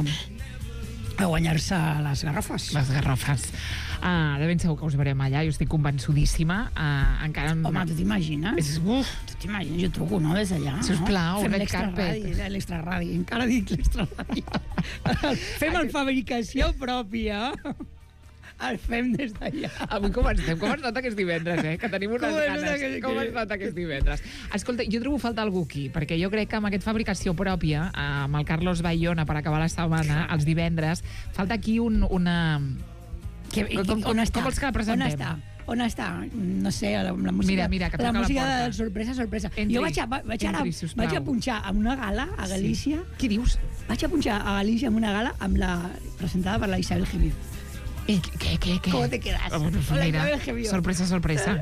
a guanyar-se les garrofes. Les garrofes. Ah, de ben segur que us veurem allà, jo estic convençudíssima. Ah, encara... Home, tu t'imagines? És... Uf. Tu t'imagines? Jo truco, no, des d'allà. Sisplau, no? Fem red carpet. L'extra radi, encara dic l'extra radi. Fem el fabricació pròpia. El fem des d'allà. Avui com estem? Com es nota que és divendres, eh? Que tenim unes com ganes. Que... Com es nota que és divendres? Escolta, jo trobo falta algú aquí, perquè jo crec que amb aquest fabricació pròpia, amb el Carlos Bayona per acabar la setmana, els divendres, falta aquí un, una... Que, com, com, on està? Com vols que la presentem? On està? On està? No sé, la, la música... Mira, mira, que la toca música la porta. de sorpresa, sorpresa. Entri, jo vaig a, vaig, ara, entri, vaig a punxar a una gala a Galícia. Sí. Què dius? Vaig a punxar a Galícia en una gala amb la presentada per la Isabel Gemio. Eh, què, què, què? ¿Cómo te quedas? Oh, bueno, Hola, mira, Isabel Gemio. sorpresa, sorpresa.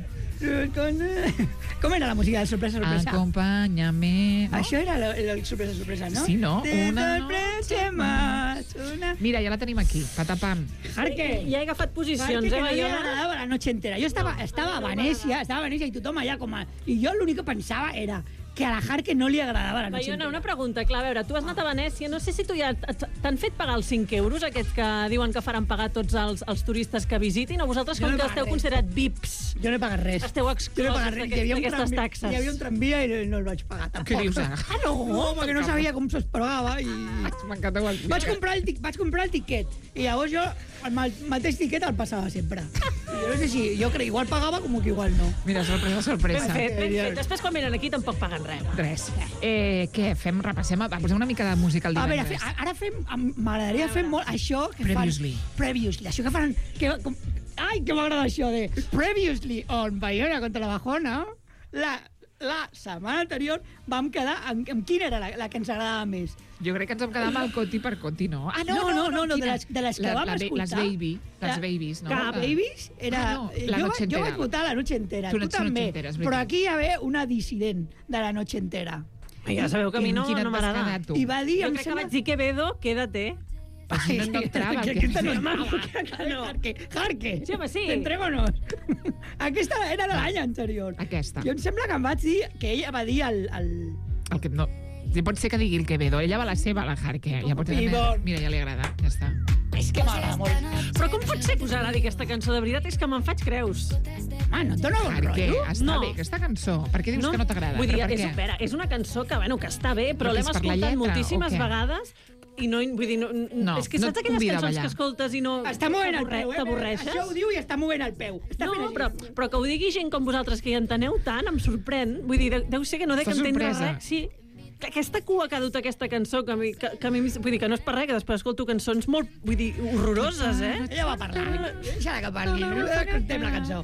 Com era la música de sorpresa, sorpresa? Acompáñame. ¿No? Això era el, el sorpresa, sorpresa, no? Sí, no? Te Una sorpresa más, una... Mira, ja la tenim aquí, patapam. Jarque. Ja he agafat posicions, Jarque, eh, que no li Bayona? agradava la noche entera. Jo estava, estava a Venècia, estava a Venècia i tothom allà com a... I jo l'únic que pensava era que a la Jarque no li agradava la noche Bayona, entera. una pregunta, clar, a veure, tu has anat a Venècia, no sé si tu ja t'han fet pagar els cinc euros, aquests que diuen que faran pagar tots els, els turistes que visitin, o vosaltres, Jo com no he que pagat esteu res. considerats V I Ps, Jo no he pagat res. esteu Jo no he exclosos pagat res. Hi havia un d'aquestes tramvia- taxes? Hi havia un tramvia i no, no el vaig pagar, tampoc. Què dius ara? Ah, no, no perquè no sabia com se'ls pagava i... M'encanta igual. Vaig comprar, el, tic- vaig comprar el tiquet i llavors jo el ma- mateix tiquet el passava sempre. I jo no sé si... Jo crec, igual pagava com que igual no. Mira, sorpresa, sorpresa. Ben fet, ben fet. Després, quan venen aquí, tampoc paguen res. Res. Eh, què, fem, repassem, va, posem una mica de música el A veure, divendres. fe, ara fem... em- M'agradaria fer molt això que Previously. fan... Previously. Això que fan... Que, com, ai, que m'agrada això de... Previously on Bayona contra la Bajona. La, la setmana anterior vam quedar... Amb, amb quina era la, la que ens agradava més? Jo crec que ens vam quedar amb el Coti per Coti, no? Ah, No, no, no, no, de quina? les, de les que La- vam la, escoltar. Les baby, les La- babies, no? Que Babies era... Ah, no, la jo, noche jo entera. vaig votar la noche entera, Tu tu, ets també. noche entera, és veritat. Però aquí hi havia una dissident de la noche entera. Ja sabeu que a mi no, Quina et no vas m'agrada. quedar, tu? I va dir... Jo em crec que sembla- vaig dir Quevedo, quédate. Ai, no, no entrava, que que- aquesta no Home, entrava. que no. Jarque, Jarque. Sí, home, sí. Entrémonos. Aquesta era de l'any anterior. Aquesta. Jo em sembla que em vaig dir que ella va dir el... el... El que, no. Sí, pot ser que digui el Quevedo. Ella va la seva, la Jarque. Ja pot ser I també... bon. Mira, ja li agrada. Ja està. És que m'agrada molt. Però com pot ser que us agradi aquesta cançó? De veritat és que me'n faig creus. Ah, no et dona bon Jarque, rotllo? està No. bé aquesta cançó. Per què dius que no t'agrada? Vull dir, Però per és, què? espera, és una cançó que, bueno, que està bé, però Però l'hem és per la escoltat lletra, o moltíssimes què? vegades i no, vull dir, no, No, és que no saps et aquelles convida a cançons ballar. que escoltes i no... Està movent el peu, eh? T'avorreixes? Això ho diu i està movent el peu. Està No, fent però, però que ho digui gent com vosaltres, que hi enteneu tant, em sorprèn. Vull dir, de- deu ser que no dec Fa entendre sorpresa. res. Sí, que aquesta cua que ha dut aquesta cançó, que a mi, que, que a mi vull dir que no és per res, que després escolto cançons molt, vull dir, horroroses, eh? Ella va parlar. Deixa-la que parli. Escoltem la cançó.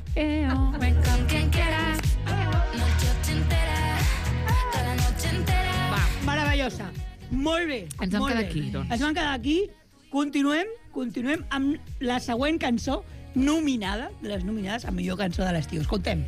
Con quien quieras, noche entera, toda la noche entera. Meravellosa. Molt bé. Ens vam molt quedar bé. aquí, doncs. Ens vam quedar aquí. Continuem, continuem amb la següent cançó nominada, de les nominades a millor cançó de l'estiu. Escoltem.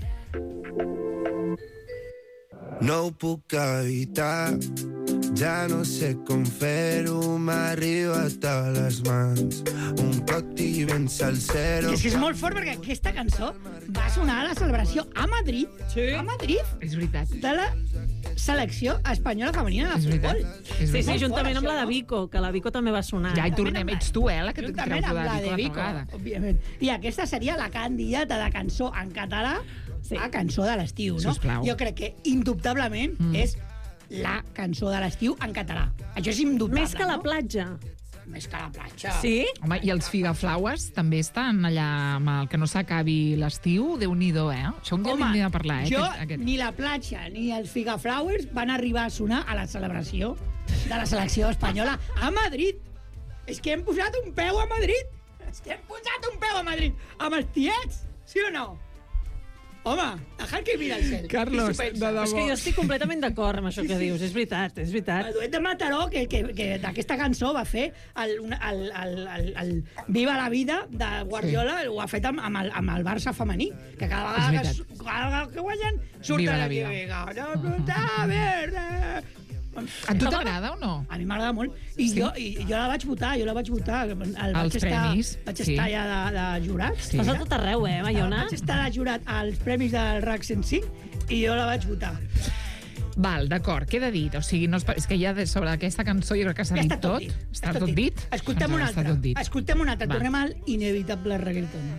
No ho puc evitar, ja no sé com fer-ho, m'ha arribat a les mans. Un coti ben salsero. I és que és molt fort perquè aquesta cançó va sonar a la celebració a Madrid. Sí. A Madrid. És veritat. De la selecció espanyola femenina de És veritat. futbol. És Sí, sí, veritat. juntament amb la de Això, no? Vico, que la Vico també va sonar. Ja hi Juntament tornem, amb la- ets tu, eh, la que et Juntament treus amb la de de Vico Vico, una vegada. òbviament. I aquesta seria la candidata de cançó en català Sí. a cançó de l'estiu, no? Sisplau. Jo crec que, indubtablement, Mm. és la cançó de l'estiu en català. Això és indubtable, Més que la no? platja. Més que la platja. Sí? Home, i els figaflaues també estan allà amb el que no s'acabi l'estiu, Déu-n'hi-do, eh? Això un dia Home, n'hem de parlar, eh? jo, aquest, aquest. ni la platja ni els figaflowers van arribar a sonar a la celebració de la selecció espanyola a Madrid. És que hem posat un peu a Madrid. És que hem posat un peu a Madrid. Amb els tiets, sí o no? Home, dejar que mira el cel. Carlos, I s'ho pensa. de debò. És que jo estic completament d'acord amb això que dius. És veritat, és veritat. El duet de Mataró, que, que, que d'aquesta cançó va fer el, un- el, el, el, el Viva la vida de Guardiola, sí. Ho ha fet amb, amb, el, amb el Barça femení, que cada vegada, que, veritat. su- cada vegada que guanyen surten Viva la aquí. vida. Vinga, no, puta merda. A tu t'agrada o no? A mi m'agrada molt. I, Sí? jo, I jo la vaig votar, jo la vaig votar. El vaig Als estar, premis, Vaig sí. estar allà de, de jurat. Sí. Estàs a tot arreu, eh, Bayona? Vaig estar de jurat als premis del RAC cent cinc i jo la vaig votar. Val, d'acord, queda dit. O sigui, no es, és que ja de, sobre aquesta cançó jo crec que s'ha Ja dit està tot tot. dit. Està tot dit? Escoltem Doncs una està altra. tot dit. Escoltem una altra. Va. Tornem al inevitable reggaeton.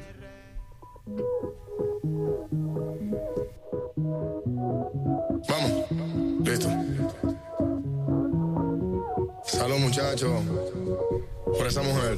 Vamos, listo. Salud, muchachos, por esa mujer.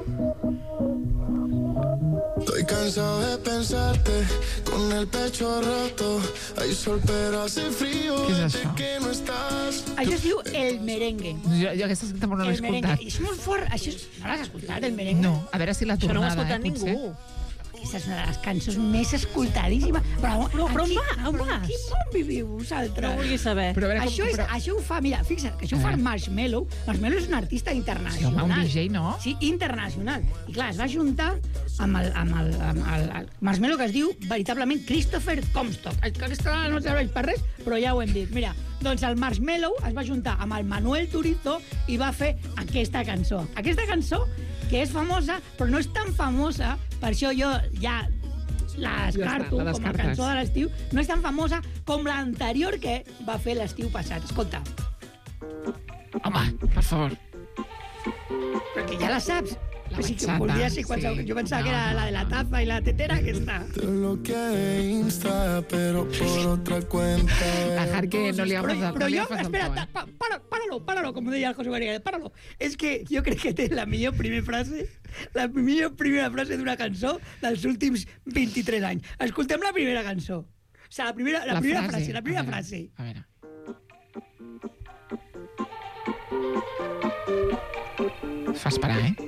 Estoy cansado de pensarte con el pecho roto. Hay sol, pero hace frío ¿Qué es desde eso? que no estás. Això es diu El Merengue. Jo, jo aquesta tampoc no l'he El Merengue. escoltat. I és molt fort. Això és... No l'has escoltat, El Merengue? No, a veure si la Això no ho ha tornada, escoltat eh, potser. ningú. Aquesta és una de les cançons més escoltadíssimes. Però, Però- però on aquí- va? On però vas? En quin món viviu vosaltres? No vulguis saber. Però a veure, Això, com, és, però... això ho fa, mira, fixa't, que això ho A fa veure. Marshmello. Marshmello és un artista Sí, internacional. home, un D J, no? Sí, internacional. I clar, es va juntar amb el, amb el, amb el, el Marshmello, que es diu veritablement Christopher Comstock. Aquesta no serveix per res, però ja ho hem dit. Mira, doncs el Marshmello es va juntar amb el Manuel Turizo i va fer aquesta cançó. Aquesta cançó, que és famosa, però no és tan famosa, per això jo ja la descarto Ja està, la com a descartes. cançó de l'estiu, no és tan famosa com l'anterior que va fer l'estiu passat. Escolta, Home, per favor. perquè ja la saps. La Però sí que bachata, podria ser qualsevol. sí. Jo pensava No, que era no, la de la no. taza i la tetera, aquesta. Te bloqueé de Insta, pero por otra cuenta. A Jarque no li ha Però, passat, però no li jo, ha passat espera, por, ta- eh? pa, para, páralo, páralo, com deia el José María, páralo. És que jo crec que té la millor primera frase, la millor primera frase d'una cançó dels últims vint-i-tres anys. Escoltem la primera cançó. O sigui, la primera, la primera frase, la primera a veure, frase. A veure. Fa esperar, eh?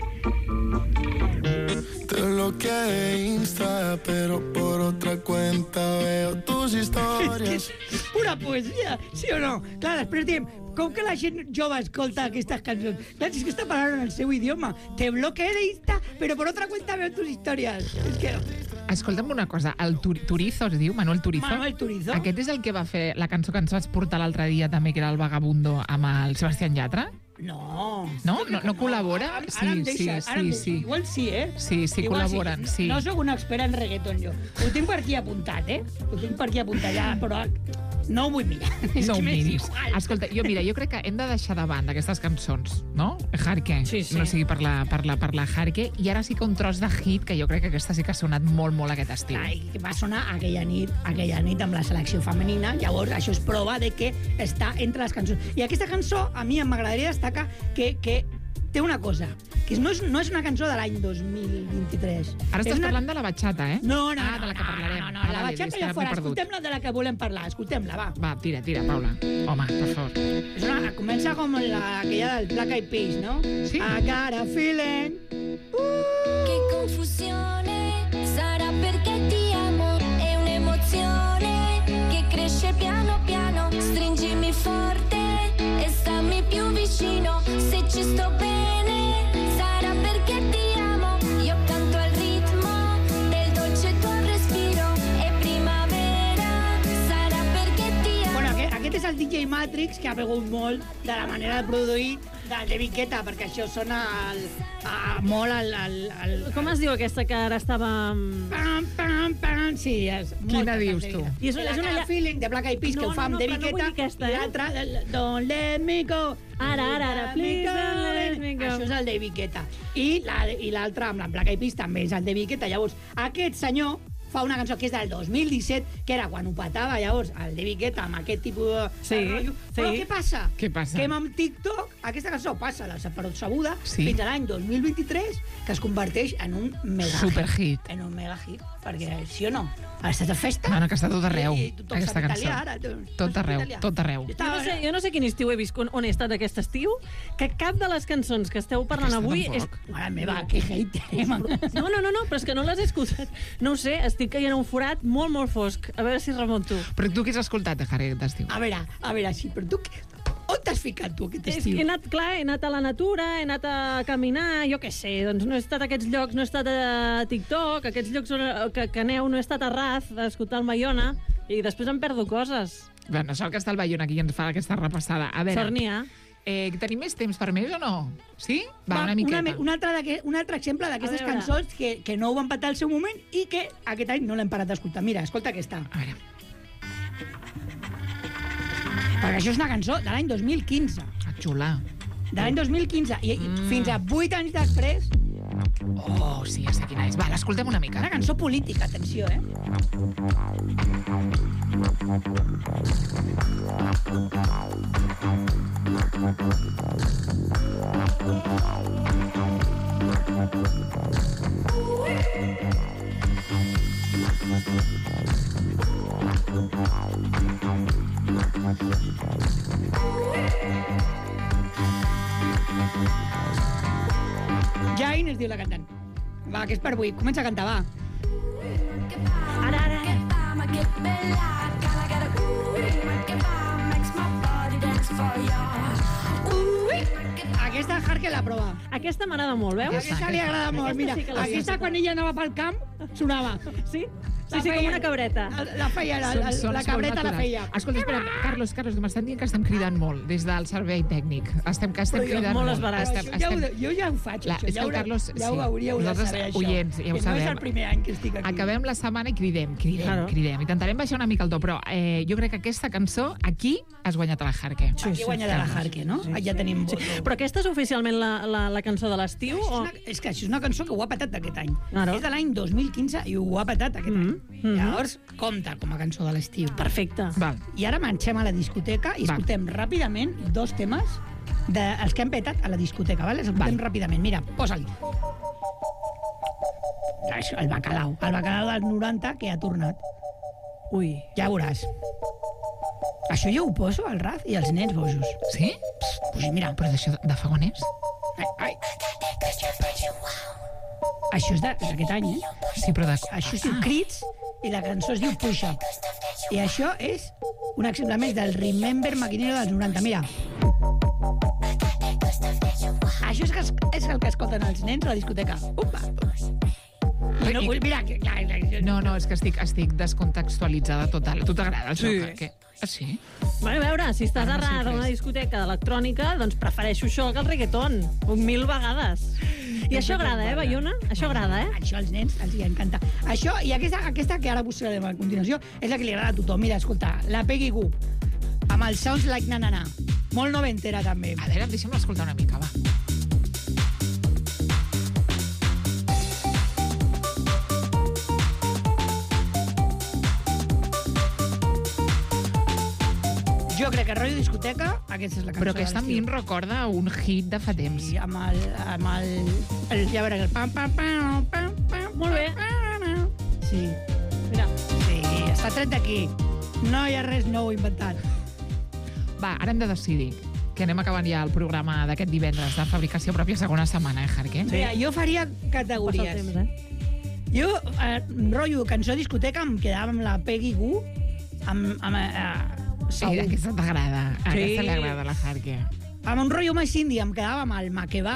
Te bloqueé de Insta, pero por otra cuenta veo tus historias. És pura poesia, sí o no? Clar, després diem, com que la gent jove escolta aquestes cançons? Clar, és que està parlant en el seu idioma. Te bloqueé de Insta, pero por otra cuenta veo tus historias. És que... Escolta'm una cosa, el Tur Turizo es diu, Manuel Turizo? Manuel Turizo. Aquest és el que va fer la cançó que ens vas portar l'altre dia també, que era el Vagabundo, amb el Sebastián Yatra? No. No? No, no col·laboren? Ara, Sí, ara em sí, deixes, ara sí, em deixes. sí. Igual sí, eh? Sí, sí, Igual col·laboren, sí. No sóc una expert en reggaeton, jo. Ho tinc per aquí apuntat, eh? Ho tinc per aquí apuntat, ja, però no ho vull mirar. És No ho que m'és miris. igual. Escolta, jo, mira, jo crec que hem de deixar de banda aquestes cançons, no? Jarque. Sí, sí. No sigui per la, per, la, per la Jarque. I ara sí que un tros de hit, que jo crec que aquesta sí que ha sonat molt, molt aquest estiu. Ai, que va sonar aquella nit, aquella nit amb la selecció femenina, llavors això és prova de que està entre les cançons. I aquesta cançó, a mi m'agradaria destacar que, que té una cosa, que no és, no és una cançó de l'any dos mil vint-i-tres. Ara És estàs una... parlant de la bachata, eh? No, no, ah, no, de la que no, parlarem. no, no, ah, la vale, bachata és que ja m'he fora, perdut. escoltem-la de la que volem parlar, escoltem-la, va. Va, tira, tira, Paula. Home, per favor. És una, comença com la, aquella del Black Eyed Peas, no? Sí. I got a feeling. Che confusione, sarà perché ti amo, è un'emozione che cresce piano piano, stringimi forte e stammi più vicino, se ci sto bene, sarà perché ti amo, io canto al ritmo del dolce tuo respiro, è primavera, sarà perché ti amo. Bueno, aquest, aquest és el D J Matrix, que ha begut molt de la manera de produir del David Guetta, perquè això sona el, a, molt al, al, al... Com es diu aquesta que ara estava... Pam, pam, pam, sí. És Quina dius, tu? I és, és una feeling de Black Eyed Peas, No, que ho fa no, amb no, David però no vull Guetta, dir aquesta, i eh? l'altra, Don't Let Me Go. Ara, ara, ara, please don't let me go. Això és el David Guetta. I la- i l'altra, amb la Black Eyed Peas, també és el David Guetta. Llavors, aquest senyor fa una cançó que és del dos mil disset, que era quan ho patava, llavors, el David Guetta, amb aquest tipus de, Sí, de rotllo. sí. Però què passa? Què passa? Que amb TikTok, aquesta cançó passa la sabuda Sí. fins a l'any dos mil vint-i-tres, que es converteix en un mega Superhit. En un mega hit, perquè sí o no? Ha estat de festa. Bueno, que està tot arreu, I, i tothom aquesta sap cançó. italià, ara, doncs, Tot arreu, italià. tot arreu. Jo no, sé, jo no sé quin estiu he viscut, on he estat aquest estiu, que cap de les cançons que esteu parlant Aquesta avui... tampoc. Mare meva, que hater, eh, man. No, no, no, no, però és que no les he escoltat. No ho sé, estic caient a un forat molt, molt fosc. A veure si remunto. Però tu què has escoltat de Harry d'estiu? A veure, a veure, sí, però tu... què- On t'has ficat, tu, aquest És estiu? que he anat, clar, he anat a la natura, he anat a caminar, jo què sé, doncs no he estat a aquests llocs, no he estat a TikTok, aquests llocs on, que, que aneu, no he estat a Raz, a escoltar el Maiona, i després em perdo coses. Bueno, sort que està el Bayona aquí i ens fa aquesta repassada. A veure, Sort n'hi ha. eh, tenim més temps per més o no? Sí? Va, una miqueta. Una, un, altre d'aquest- un altre exemple d'aquestes A veure. cançons que, que no ho van patar al seu moment i que aquest any no l'hem parat d'escoltar. Mira, escolta aquesta. A veure, Perquè això és una cançó de l'any dos mil quinze. xula. De l'any dos mil quinze. I, i fins a vuit anys després, Oh, sí, ja sé quina és. Va, l'escoltem una mica. una cançó política, atenció, eh? Jain es diu la cantant. Va, que és per avui. Comença a cantar, va. Ara, ara, ara. Aquesta Harke la prova. Aquesta m'agrada molt, veus? Aquesta li agrada molt, mira. sí que la Aquesta, sento. quan ella anava pel camp, sonava. Sí? Sí, sí, com una cabreta. La feia, la, la, Són- la són cabreta la naturals. feia. Escolta, espera, Carlos, Carlos, que m'estan dient que estem cridant molt des del servei tècnic. Estem, que estem Però jo- cridant molt molt. esbarat. Estem, Això ja ho, estem... jo ja ho faig, La- això. és Ja, que el haurà- Carlos- ja ho sí. hauríeu de Nosaltres, saber, això. oients, ja ho Que no és sabem. el primer any que estic aquí. Acabem la setmana i cridem, cridem, Claro. cridem. Intentarem baixar una mica el to, però eh, jo crec que aquesta cançó aquí has guanyat a la Harke. Sí, aquí guanya de la Harke, no? Sí, ja tenim voto. Però aquesta és oficialment la, la, la cançó de l'estiu? És, O... una, és que això és una cançó que ho ha patat aquest any. Claro. És de l'any dos mil quinze i ho ha patat aquest any. mhm. Llavors, compta com a cançó de l'estiu. Perfecte. Val. I ara marxem a la discoteca i Va. escoltem ràpidament dos temes dels que han petat a la discoteca, ¿vale? Els escoltem Val. ràpidament. Mira, posa-li. Això, el bacalao. El bacalao dels noranta que ha tornat. Ui. Ja veuràs. Això jo ho poso al Raz i als nens bojos. Sí? Pues mira. Però d'això de fa on és? Ai, ai. Això és de- és d'aquest any, eh? Sí, però de... Això es diu Crits i la cançó es diu Push Up. I això és un exemple més del Remember Maquinero dels noranta. Mira. Això és, que es, és el que escolten els nens a la discoteca. Upa. No, I- mira, que, clar, No, no, és que estic, estic descontextualitzada total. A tu t'agrada això? Sí. Que, que... Ah, sí? Bueno, a veure, si estàs Ara a no sé Raz a res. una discoteca d'electrònica, doncs prefereixo això que el reggaeton. Un mil vegades. I això agrada, eh, Bayona? Això agrada, eh? Això als nens els hi encanta. Això i aquesta, aquesta que ara buscarem a continuació és la que li agrada a tothom. Mira, escolta, la Peggy Goo, amb el Sounds Like Na Na Na. Molt noventera, també. A veure, deixa'm escoltar una mica, va. Jo crec que rotllo discoteca, aquesta és la cançó Però aquesta a mi em recorda un hit de fa temps. I amb el... Amb el, el ja veuràs, el pam, pam, pam, pam, pam. Molt bé. Sí. Mira. Sí, està tret d'aquí. No hi ha res nou inventat. Va, ara hem de decidir que anem acabant ja el programa d'aquest divendres de fabricació pròpia segona setmana, eh, Harke? Sí. Mira, jo faria Passa categories. el temps, eh? Jo, eh, rotllo cançó discoteca, em quedava amb la Peggy Goo, amb... amb eh, Sí, segur. aquesta t'agrada. A Sí. aquesta li agrada a la Harke. Amb un rotllo més indi em quedava amb el Makeba,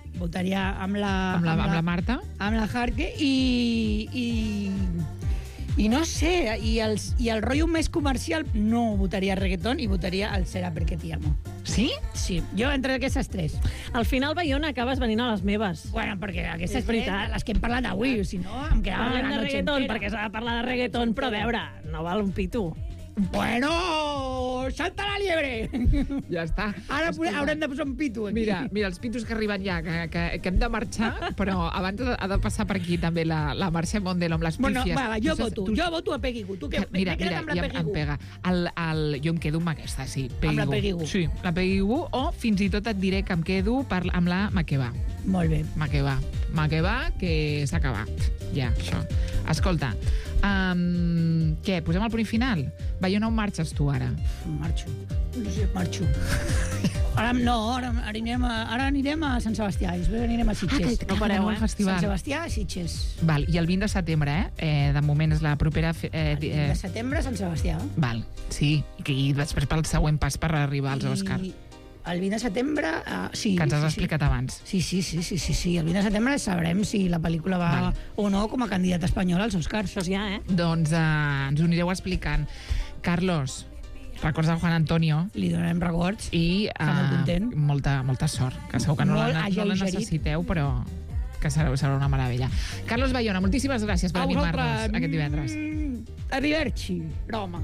votaria amb la... Amb la, amb la Marta? amb la Harke i, i, I no sé, i, els, i el rotllo més comercial no votaria reggaeton i votaria el Será perquè t'hi amo. Sí? Sí, jo entre aquestes tres. Al final, Baiona, acabes venint a les meves. Bueno, perquè aquestes És tres, veritat. les que hem parlat avui, si no, em quedava Parlem la de noche reggaeton, entera. perquè s'ha de parlar de reggaeton, però a veure, no val un pito. Bueno, salta la liebre! Ja està. Ara Escolta, haurem de posar un pito aquí. Mira, mira, els pitos que arriben ja, que, que, que hem de marxar, però abans ha de passar per aquí també la, la Mercè Mondelo amb les Bueno, pífies. va, va, jo Tu saps- voto, tu- jo voto a Peggy Goo. Tu què? Mira, M'he quedat mira, amb la ja Peggy em Goo. pega. El, el, jo em quedo amb aquesta, sí. Peggy Amb la Goo. Peggy Goo. Sí, la Peggy Goo, o fins i tot et diré que em quedo per, amb la Makeba. Molt bé. Makeba. Makeba, que s'ha acabat. Ja, això. Escolta, um, què, posem el punt final? Baiona, on marxes tu ara? Marxo. No sé, marxo. Ara, no, ara, ara, anirem a, ara anirem a Sant Sebastià, i després anirem a Sitges. Ah, que- que pareu, eh? Festival. Sant Sebastià, Sitges. Val, i el vint de setembre, eh? eh de moment és la propera... fe- Eh, El vint de setembre, Sant Sebastià. Val, sí. I, i després pel següent pas per arribar als Oscars. I el vint de setembre, uh, sí. Que ens has sí, explicat abans. Sí, sí, sí, sí, sí, sí. El vint de setembre sabrem si la pel·lícula va Val. o no com a candidata espanyola als Oscars. Això ja, eh? Doncs eh, ens ho anireu explicant. Carlos, records de Juan Antonio. Li donarem records. I Està molt content. molta, molta sort, que segur que no, Molt la, no la alleugerit. necessiteu, però que serà, serà una meravella. Carlos Baiona, moltíssimes gràcies per A animar-nos vosaltres. aquest divendres. Mm, Arrivederci, Roma.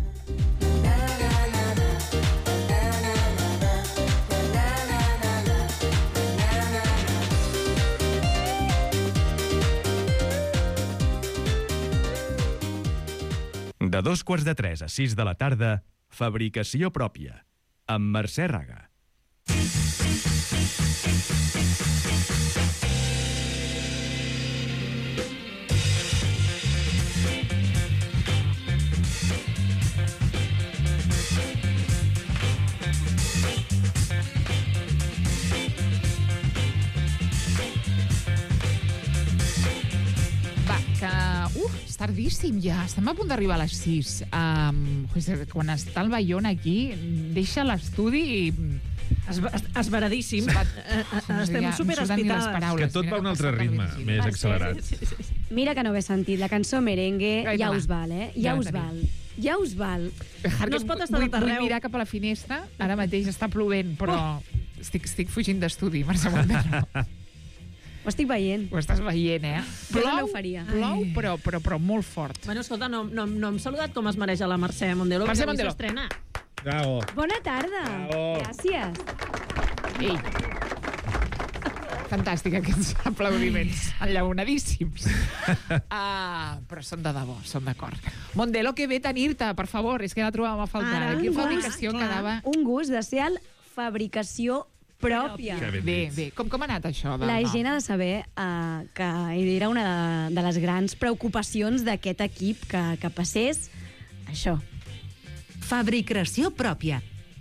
De dos quarts de tres a sis de la tarda, Fabricació pròpia, amb Mercè Raga. Va, que... Uf, és tardíssim ja. Estem a punt d'arribar a les sis. Um, quan està el Baiona aquí, deixa l'estudi i... Es, es, esveradíssim. Va- Eh, eh, Estem Ja, em surten ni les superespitades. paraules. Que tot Mira va a un que altre passa ritme, per més Virgili. accelerat. Sí, sí, sí. Mira que no ve sentit. La cançó merengue Vinga, ja va. us val, eh? Ja Ja la us tenim. val. Ja us val. No es pot estar vull, tot arreu. vull mirar cap a la finestra. Ara mateix està plovent, però estic, estic fugint d'estudi, Mercè Montero. Ho estic veient. Ho estàs veient, eh? Jo Plou, també ho faria. plou però, però, però molt fort. Bueno, escolta, no, no, no hem saludat com es mereix a la Mercè Mondelo, Mercè que avui Mondelo. s'estrena. Bravo. Bona tarda. Bravo. Gràcies. Ei. Fantàstic, aquests aplaudiments enllaunadíssims. Ah, però són de debò, són d'acord. Mondelo, que bé tenir-te, per favor. És que la trobàvem a faltar. Ara, Aquí un a gust, fabricació clar. quedava... Un gust de ser el fabricació pròpia. Que ben Bé, dit. bé. Com, com ha anat això? De, La gent ha de saber uh, que era una de, de les grans preocupacions d'aquest equip que, que passés això. Fabricació pròpia.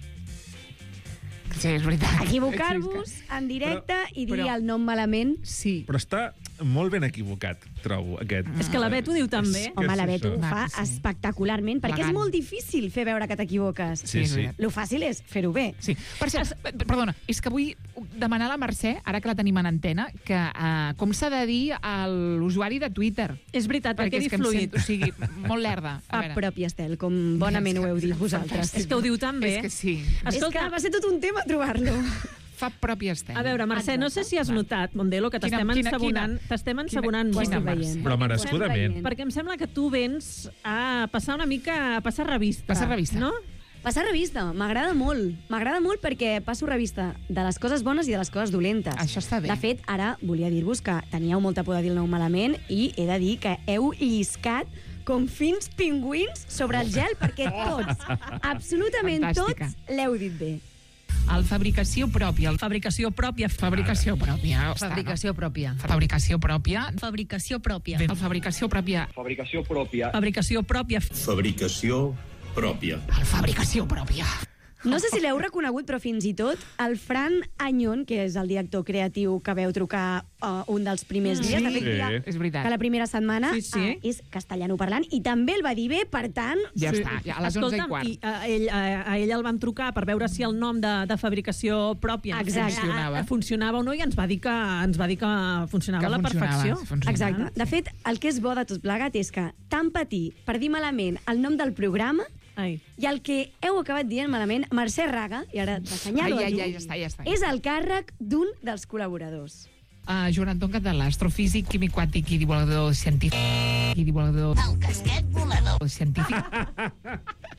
Sí, és veritat. Equivocar-vos en directe i dir però- el nom malament. Sí. Però està molt ben equivocat, trobo, aquest. És que la Bet ho diu també. És- Home, Què la és Bet ho això? fa Va, que sí. espectacularment, perquè Elegant. és molt difícil fer veure que t'equivoques. Sí, sí. Lo fàcil és fer-ho bé. Sí. Per cert, eh, perdona, és que vull demanar a la Mercè, ara que la tenim en antena, que uh, com s'ha de dir a l'usuari de Twitter? És veritat, perquè, és perquè que em fluid. sento, o sigui, molt lerda. A A veure. propi estel, com bonament ho heu dit vosaltres. És que ho diu tan bé. És que sí. És que va ser tot un tema trobar-lo. Fa propi estel. A veure, Mercè, no sé si has notat, Mondelo, que Quina- t'estem quina- ensabonant, quina- t'estem quina- ensabonant quina molt. Mercè? veient. Però merescudament. Perquè em sembla que tu vens a passar una mica, a passar revista. Passar revista. No? Passar revista, m'agrada molt. M'agrada molt perquè passo revista de les coses bones i de les coses dolentes. Això està bé. De fet, ara volia dir-vos que teníeu molta por de dir el nom malament i he de dir que heu lliscat com fins pingüins sobre el gel, perquè tots, absolutament Fantàstica. tots, l'heu dit bé. El fabricació pròpia. El Fabricació pròpia. fabricació pròpia. Fabricació pròpia. Fabricació pròpia. Fabricació pròpia. El fabricació pròpia. Fabricació pròpia. Fabricació pròpia. Fabricació pròpia. El fabricació pròpia. No sé si l'heu reconegut, però fins i tot el Fran Añón, que és el director creatiu que veu trucar uh, un dels primers dies, Sí, de fet, ja, és veritat. que la primera setmana Sí, sí. Uh, és castellano parlant, i també el va dir bé, per tant... Ja està, ja a les onze i Escolta'm, quart. I, a, ell, a, a ell el vam trucar per veure si el nom de, de fabricació pròpia Exacte. Funcionava. a, a, funcionava o no, i ens va dir que, ens va dir que funcionava Que a la funcionava, perfecció. funcionava. Exacte. De fet, el que és bo de tot plegat és que tan patir per dir malament el nom del programa Ai. i el que heu acabat dient malament, Mercè Raga, i ara t'assenyalo Ai, a ai, tu, ai, ja està, ja està. és el càrrec d'un dels col·laboradors. Uh, Joan Anton Català, astrofísic, químic quàntic i divulgador científic. I divulgador... El casquet volador. Científic.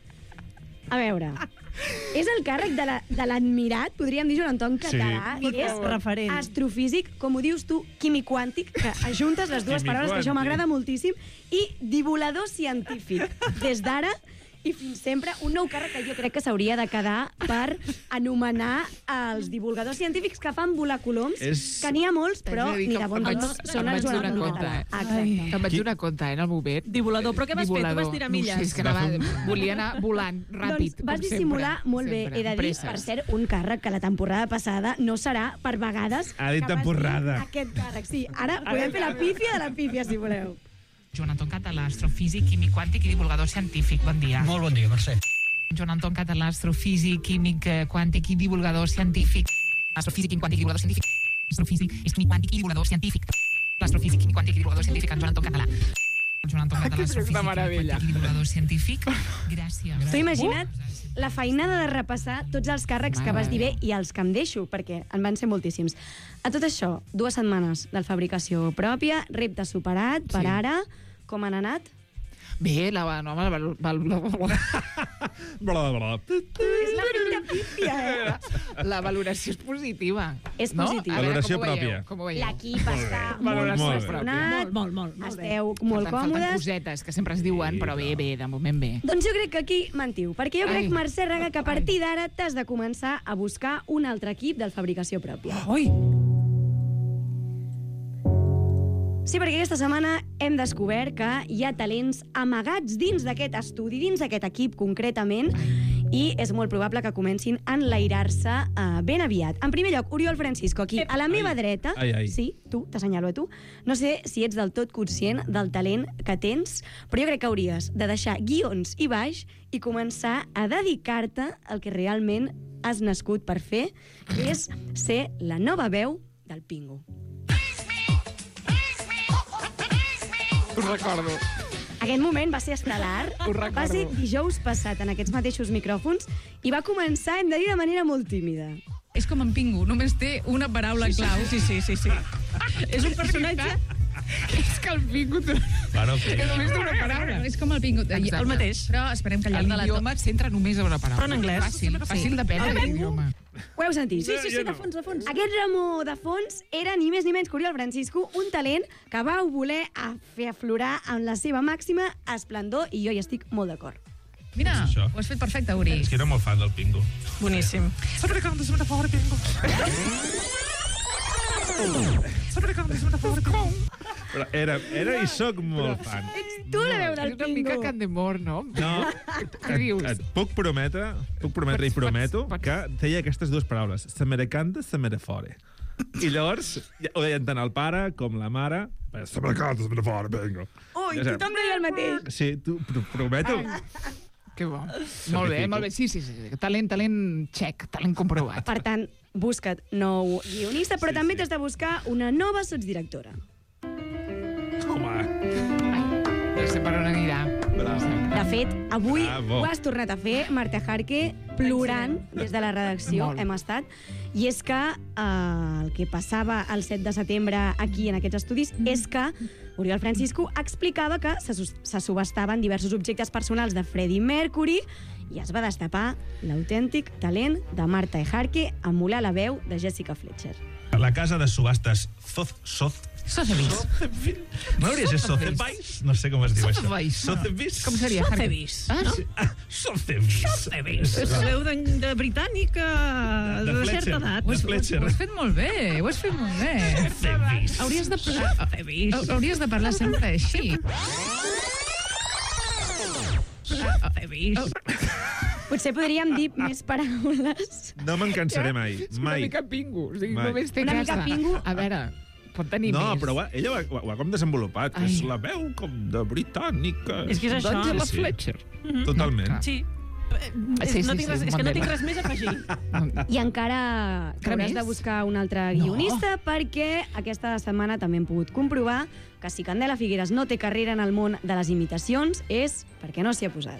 A veure, és el càrrec de la- de l'admirat, podríem dir, Joan Anton Català, Sí. que és Referent. astrofísic, com ho dius tu, químic quàntic, que ajuntes les dues Químic paraules, que això quàntic. m'agrada moltíssim, i divolador científic. Des d'ara i fins sempre, un nou càrrec que jo crec que s'hauria de quedar per anomenar els divulgadors científics que fan volar coloms, És- que n'hi ha molts, però T'haig de dir ni que de bon em vaig- tros són em els vaig Joan donar Anton compte, Català. eh? Exacte. Que em vaig donar compte, eh, en el moment. Divolador, però què vas fer? Tu vas tirar milles? No sé, és que anava, volia anar volant, ràpid, Doncs vas com dissimular sempre, molt bé. sempre, He de amb dir, presses. per cert, un càrrec que la temporada passada no serà per vegades Ha dit que vas dir temporada. aquest càrrec. Sí, ara podem fer la pífia de la pífia, si voleu. Joan Anton Català, astrofísic, químic quàntic i divulgador científic. Bon dia. Molt bon dia, Mercè. Joan Anton Català, astrofísic, químic eh, quàntic i divulgador científic. Astrofísic, químic quàntic i divulgador científic. Astrofísic, és químic quàntic i divulgador científic. Astrofísic, químic quàntic i divulgador científic, en Joan Anton Català. Joan Anton Català, astrofísic, químic quàntic i divulgador científic. Gràcies. Tu imagina't la feinada de repassar tots els càrrecs que vas dir bé i els que em deixo, perquè en van ser moltíssims. A tot això, dues setmanes de fabricació pròpia, repte superat, per Sí. ara, com han anat? Bé, la, no, la, la, la, Bla, bla, bla. És la primera pífia, eh? la valoració és positiva. És no? positiva. A veure, Valoració com ho veieu? pròpia. Com ho veieu? L'equip està molt Valoració Molt bé. gestionat, Molt, molt, molt, molt bé. esteu molt Per tant, falten còmodes. cosetes que sempre es diuen, però bé, bé, de moment bé. Doncs jo crec que aquí mentiu, perquè jo crec, Ai. Mercè Raga, que a partir d'ara t'has de començar a buscar un altre equip de fabricació pròpia. Ui! Sí, perquè aquesta setmana hem descobert que hi ha talents amagats dins d'aquest estudi, dins d'aquest equip concretament, i és molt probable que comencin a enlairar-se uh, ben aviat. En primer lloc, Oriol Francisco, aquí a la meva dreta. Ai, ai. Sí, tu, t'assenyalo a tu. No sé si ets del tot conscient del talent que tens, però jo crec que hauries de deixar guions i baix i començar a dedicar-te al que realment has nascut per fer, que és ser la nova veu del Pingo. Ho recordo. Aquest moment va ser estel·lar, Ho recordo. va ser dijous passat en aquests mateixos micròfons i va començar, hem de dir, de manera molt tímida. És com en Pingu, només té una paraula clau. Sí, sí, sí, sí. És un personatge... És que el Pingu... Bueno, sí. Que només té una paraula. És com el Pingu. Exacte. El mateix. Però esperem que al llarg de la... L'idioma et centra només en una paraula. Però en anglès. Fàcil, fàcil Sí. d'aprendre l'idioma. Ho heu sentit? Sí, sí, sí, de fons, de fons. Aquest Ramó de fons era ni més ni menys que Oriol Francisco, un talent que vau voler a fer aflorar amb la seva màxima esplendor, i jo hi estic molt d'acord. Mira, És això. ho has fet perfecte, Uri. És que era molt fan del Pingo. Boníssim. Sempre que cantes una fora, Pingo. Sempre que cantes una fora, Pingo. Però era, era i soc molt fan. Ets tu la veu del És una mica Pingo. Candemor, no? No, Què dius? et, et puc prometre, puc prometre i Pots- prometo pots- que deia aquestes dues paraules. Se me de canta, se me de fora. I llavors ja ho deien tant el pare com la mare. Se me de canta, se me de fora, Pingo. Ui, Ja sé. tothom deia el mateix. Sí, tu, pro- prometo. Que bo. Molt bé, Certifico. molt bé. Sí, sí, sí. Talent, talent check, talent comprovat. Per tant, busca't nou guionista, però Sí, també sí. t'has de buscar una nova sotsdirectora. Home, Ja sé per on anirà. bravo. De fet, avui Bravo. ho has tornat a fer, Marta Jarque, plorant des de la redacció, Molt. hem estat. I és que eh, el que passava el set de setembre aquí en aquests estudis és que Oriol Francisco explicava que se, sus- se subestaven diversos objectes personals de Freddie Mercury i es va destapar l'autèntic talent de Marta Ejarque a emular la veu de Jessica Fletcher. La casa de subhastes Zoth... Soth... Sotheby's. No hauria de ser Sotheby's? No sé com es diu això. Sotheby's. Sotheby's? Com seria? Sotheby's. Ah, No? sí. Ah, Sotheby's. Sotheby's. És la veu de, de britànica De de, de Fletcher. certa edat. De Ho has, Fletcher. ho has fet molt bé, ho has fet molt bé. Sotheby's. Hauries de, parlar, Sotheby's. hauries de parlar sempre així. Sotheby's. Potser podríem dir més paraules. No me'n cansaré mai. És una Mai. mica pingo. O sigui, Mai. només té Una casa. mica pingo. A veure, pot tenir No, més. però ho ha- ella ho ha, ho ha com desenvolupat, que Ai. és la veu com de britànica. És que és això. D'Angela Sí, sí. Fletcher. Totalment. Sí. Sí, sí, no, tinc sí, res, és que no Mandela. tinc res més a afegir. I encara Encara hauràs més? de buscar un altre guionista perquè aquesta setmana també hem pogut comprovar que si Candela Figueres no té carrera en el món de les imitacions és perquè no s'hi ha posat.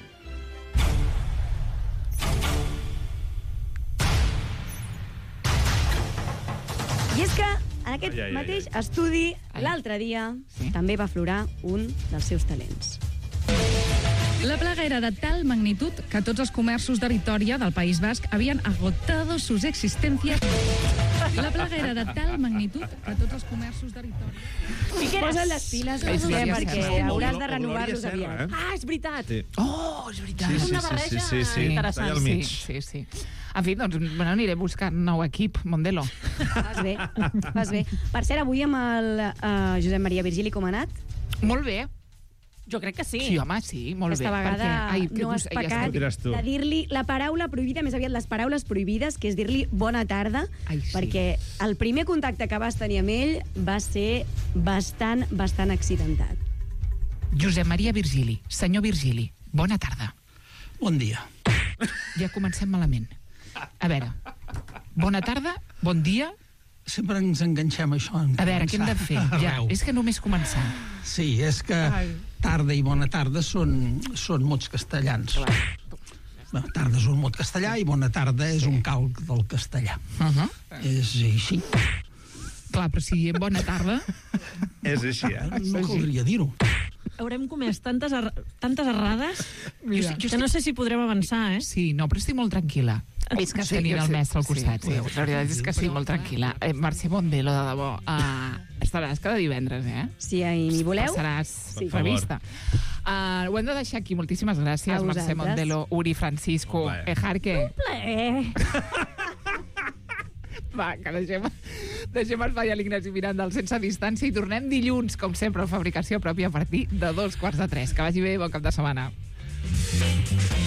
I és que en aquest Ai, ai, ai, mateix estudi, l'altre dia, també va aflorar un dels seus talents. La plaga era de tal magnitud que tots els comerços de Vitòria del País Basc havien agotado sus existencias. La plaga era de tal magnitud que tots els comerços de Vitòria... Posa't les piles, És Mercè, Glòria perquè Serra. hauràs de O Glòria renovar-los Serra, aviat. eh? Ah, és veritat. Sí. Oh, és veritat. Sí, sí, Una sí, barreja sí, sí, sí. interessant. Allà al mig. Sí, sí, sí. En fi, doncs, bueno, aniré buscant nou equip, Mondelo. Vas bé, vas bé. Per cert, avui amb el uh, Josep Maria Virgili com ha anat? Molt bé. Jo crec que sí. Sí, home, sí, molt Aquesta bé. vegada perquè, ai, que no has tu- ella pecat Ho diràs tu. de dir-li la paraula prohibida, més aviat les paraules prohibides, que és dir-li bona tarda, Ai, sí. perquè el primer contacte que vas tenir amb ell va ser bastant, bastant accidentat. Josep Maria Virgili. Senyor Virgili, bona tarda. Bon dia. Ja comencem malament. A veure, bona tarda, bon dia. Sempre ens enganxem a això. En A veure, què hem de fer? Ja, Arreu. és que només començar. Sí, és que tarda i bona tarda són, són mots castellans. Bé, tarda és un mot castellà i bona tarda és un calc del castellà. Uh -huh. És així. Clar, però si diem bona tarda... És així, eh? No caldria dir-ho. Haurem comès tantes, er tantes errades Mira, que no sé si podrem avançar, eh? Sí, no, però estic molt tranquil·la. És que Sí, tenint jo el sé. mestre al costat, sí. Sí, sí. La veritat és que sí, molt tranquil·la. Eh, Mercè Mondelo, de debò, uh, estaràs cada divendres, eh? Si m'hi voleu... Passaràs Sí. revista. Uh, ho hem de deixar aquí. Moltíssimes gràcies, A Mercè vosaltres. Mondelo, Uri Francisco, Ejarque. Plaer. Va, que deixem, deixem espai a l'Ignasi Miranda al Sense Distància i tornem dilluns, com sempre, a Fabricació Pròpia a partir de dos quarts de tres. Que vagi bé, bon cap de setmana.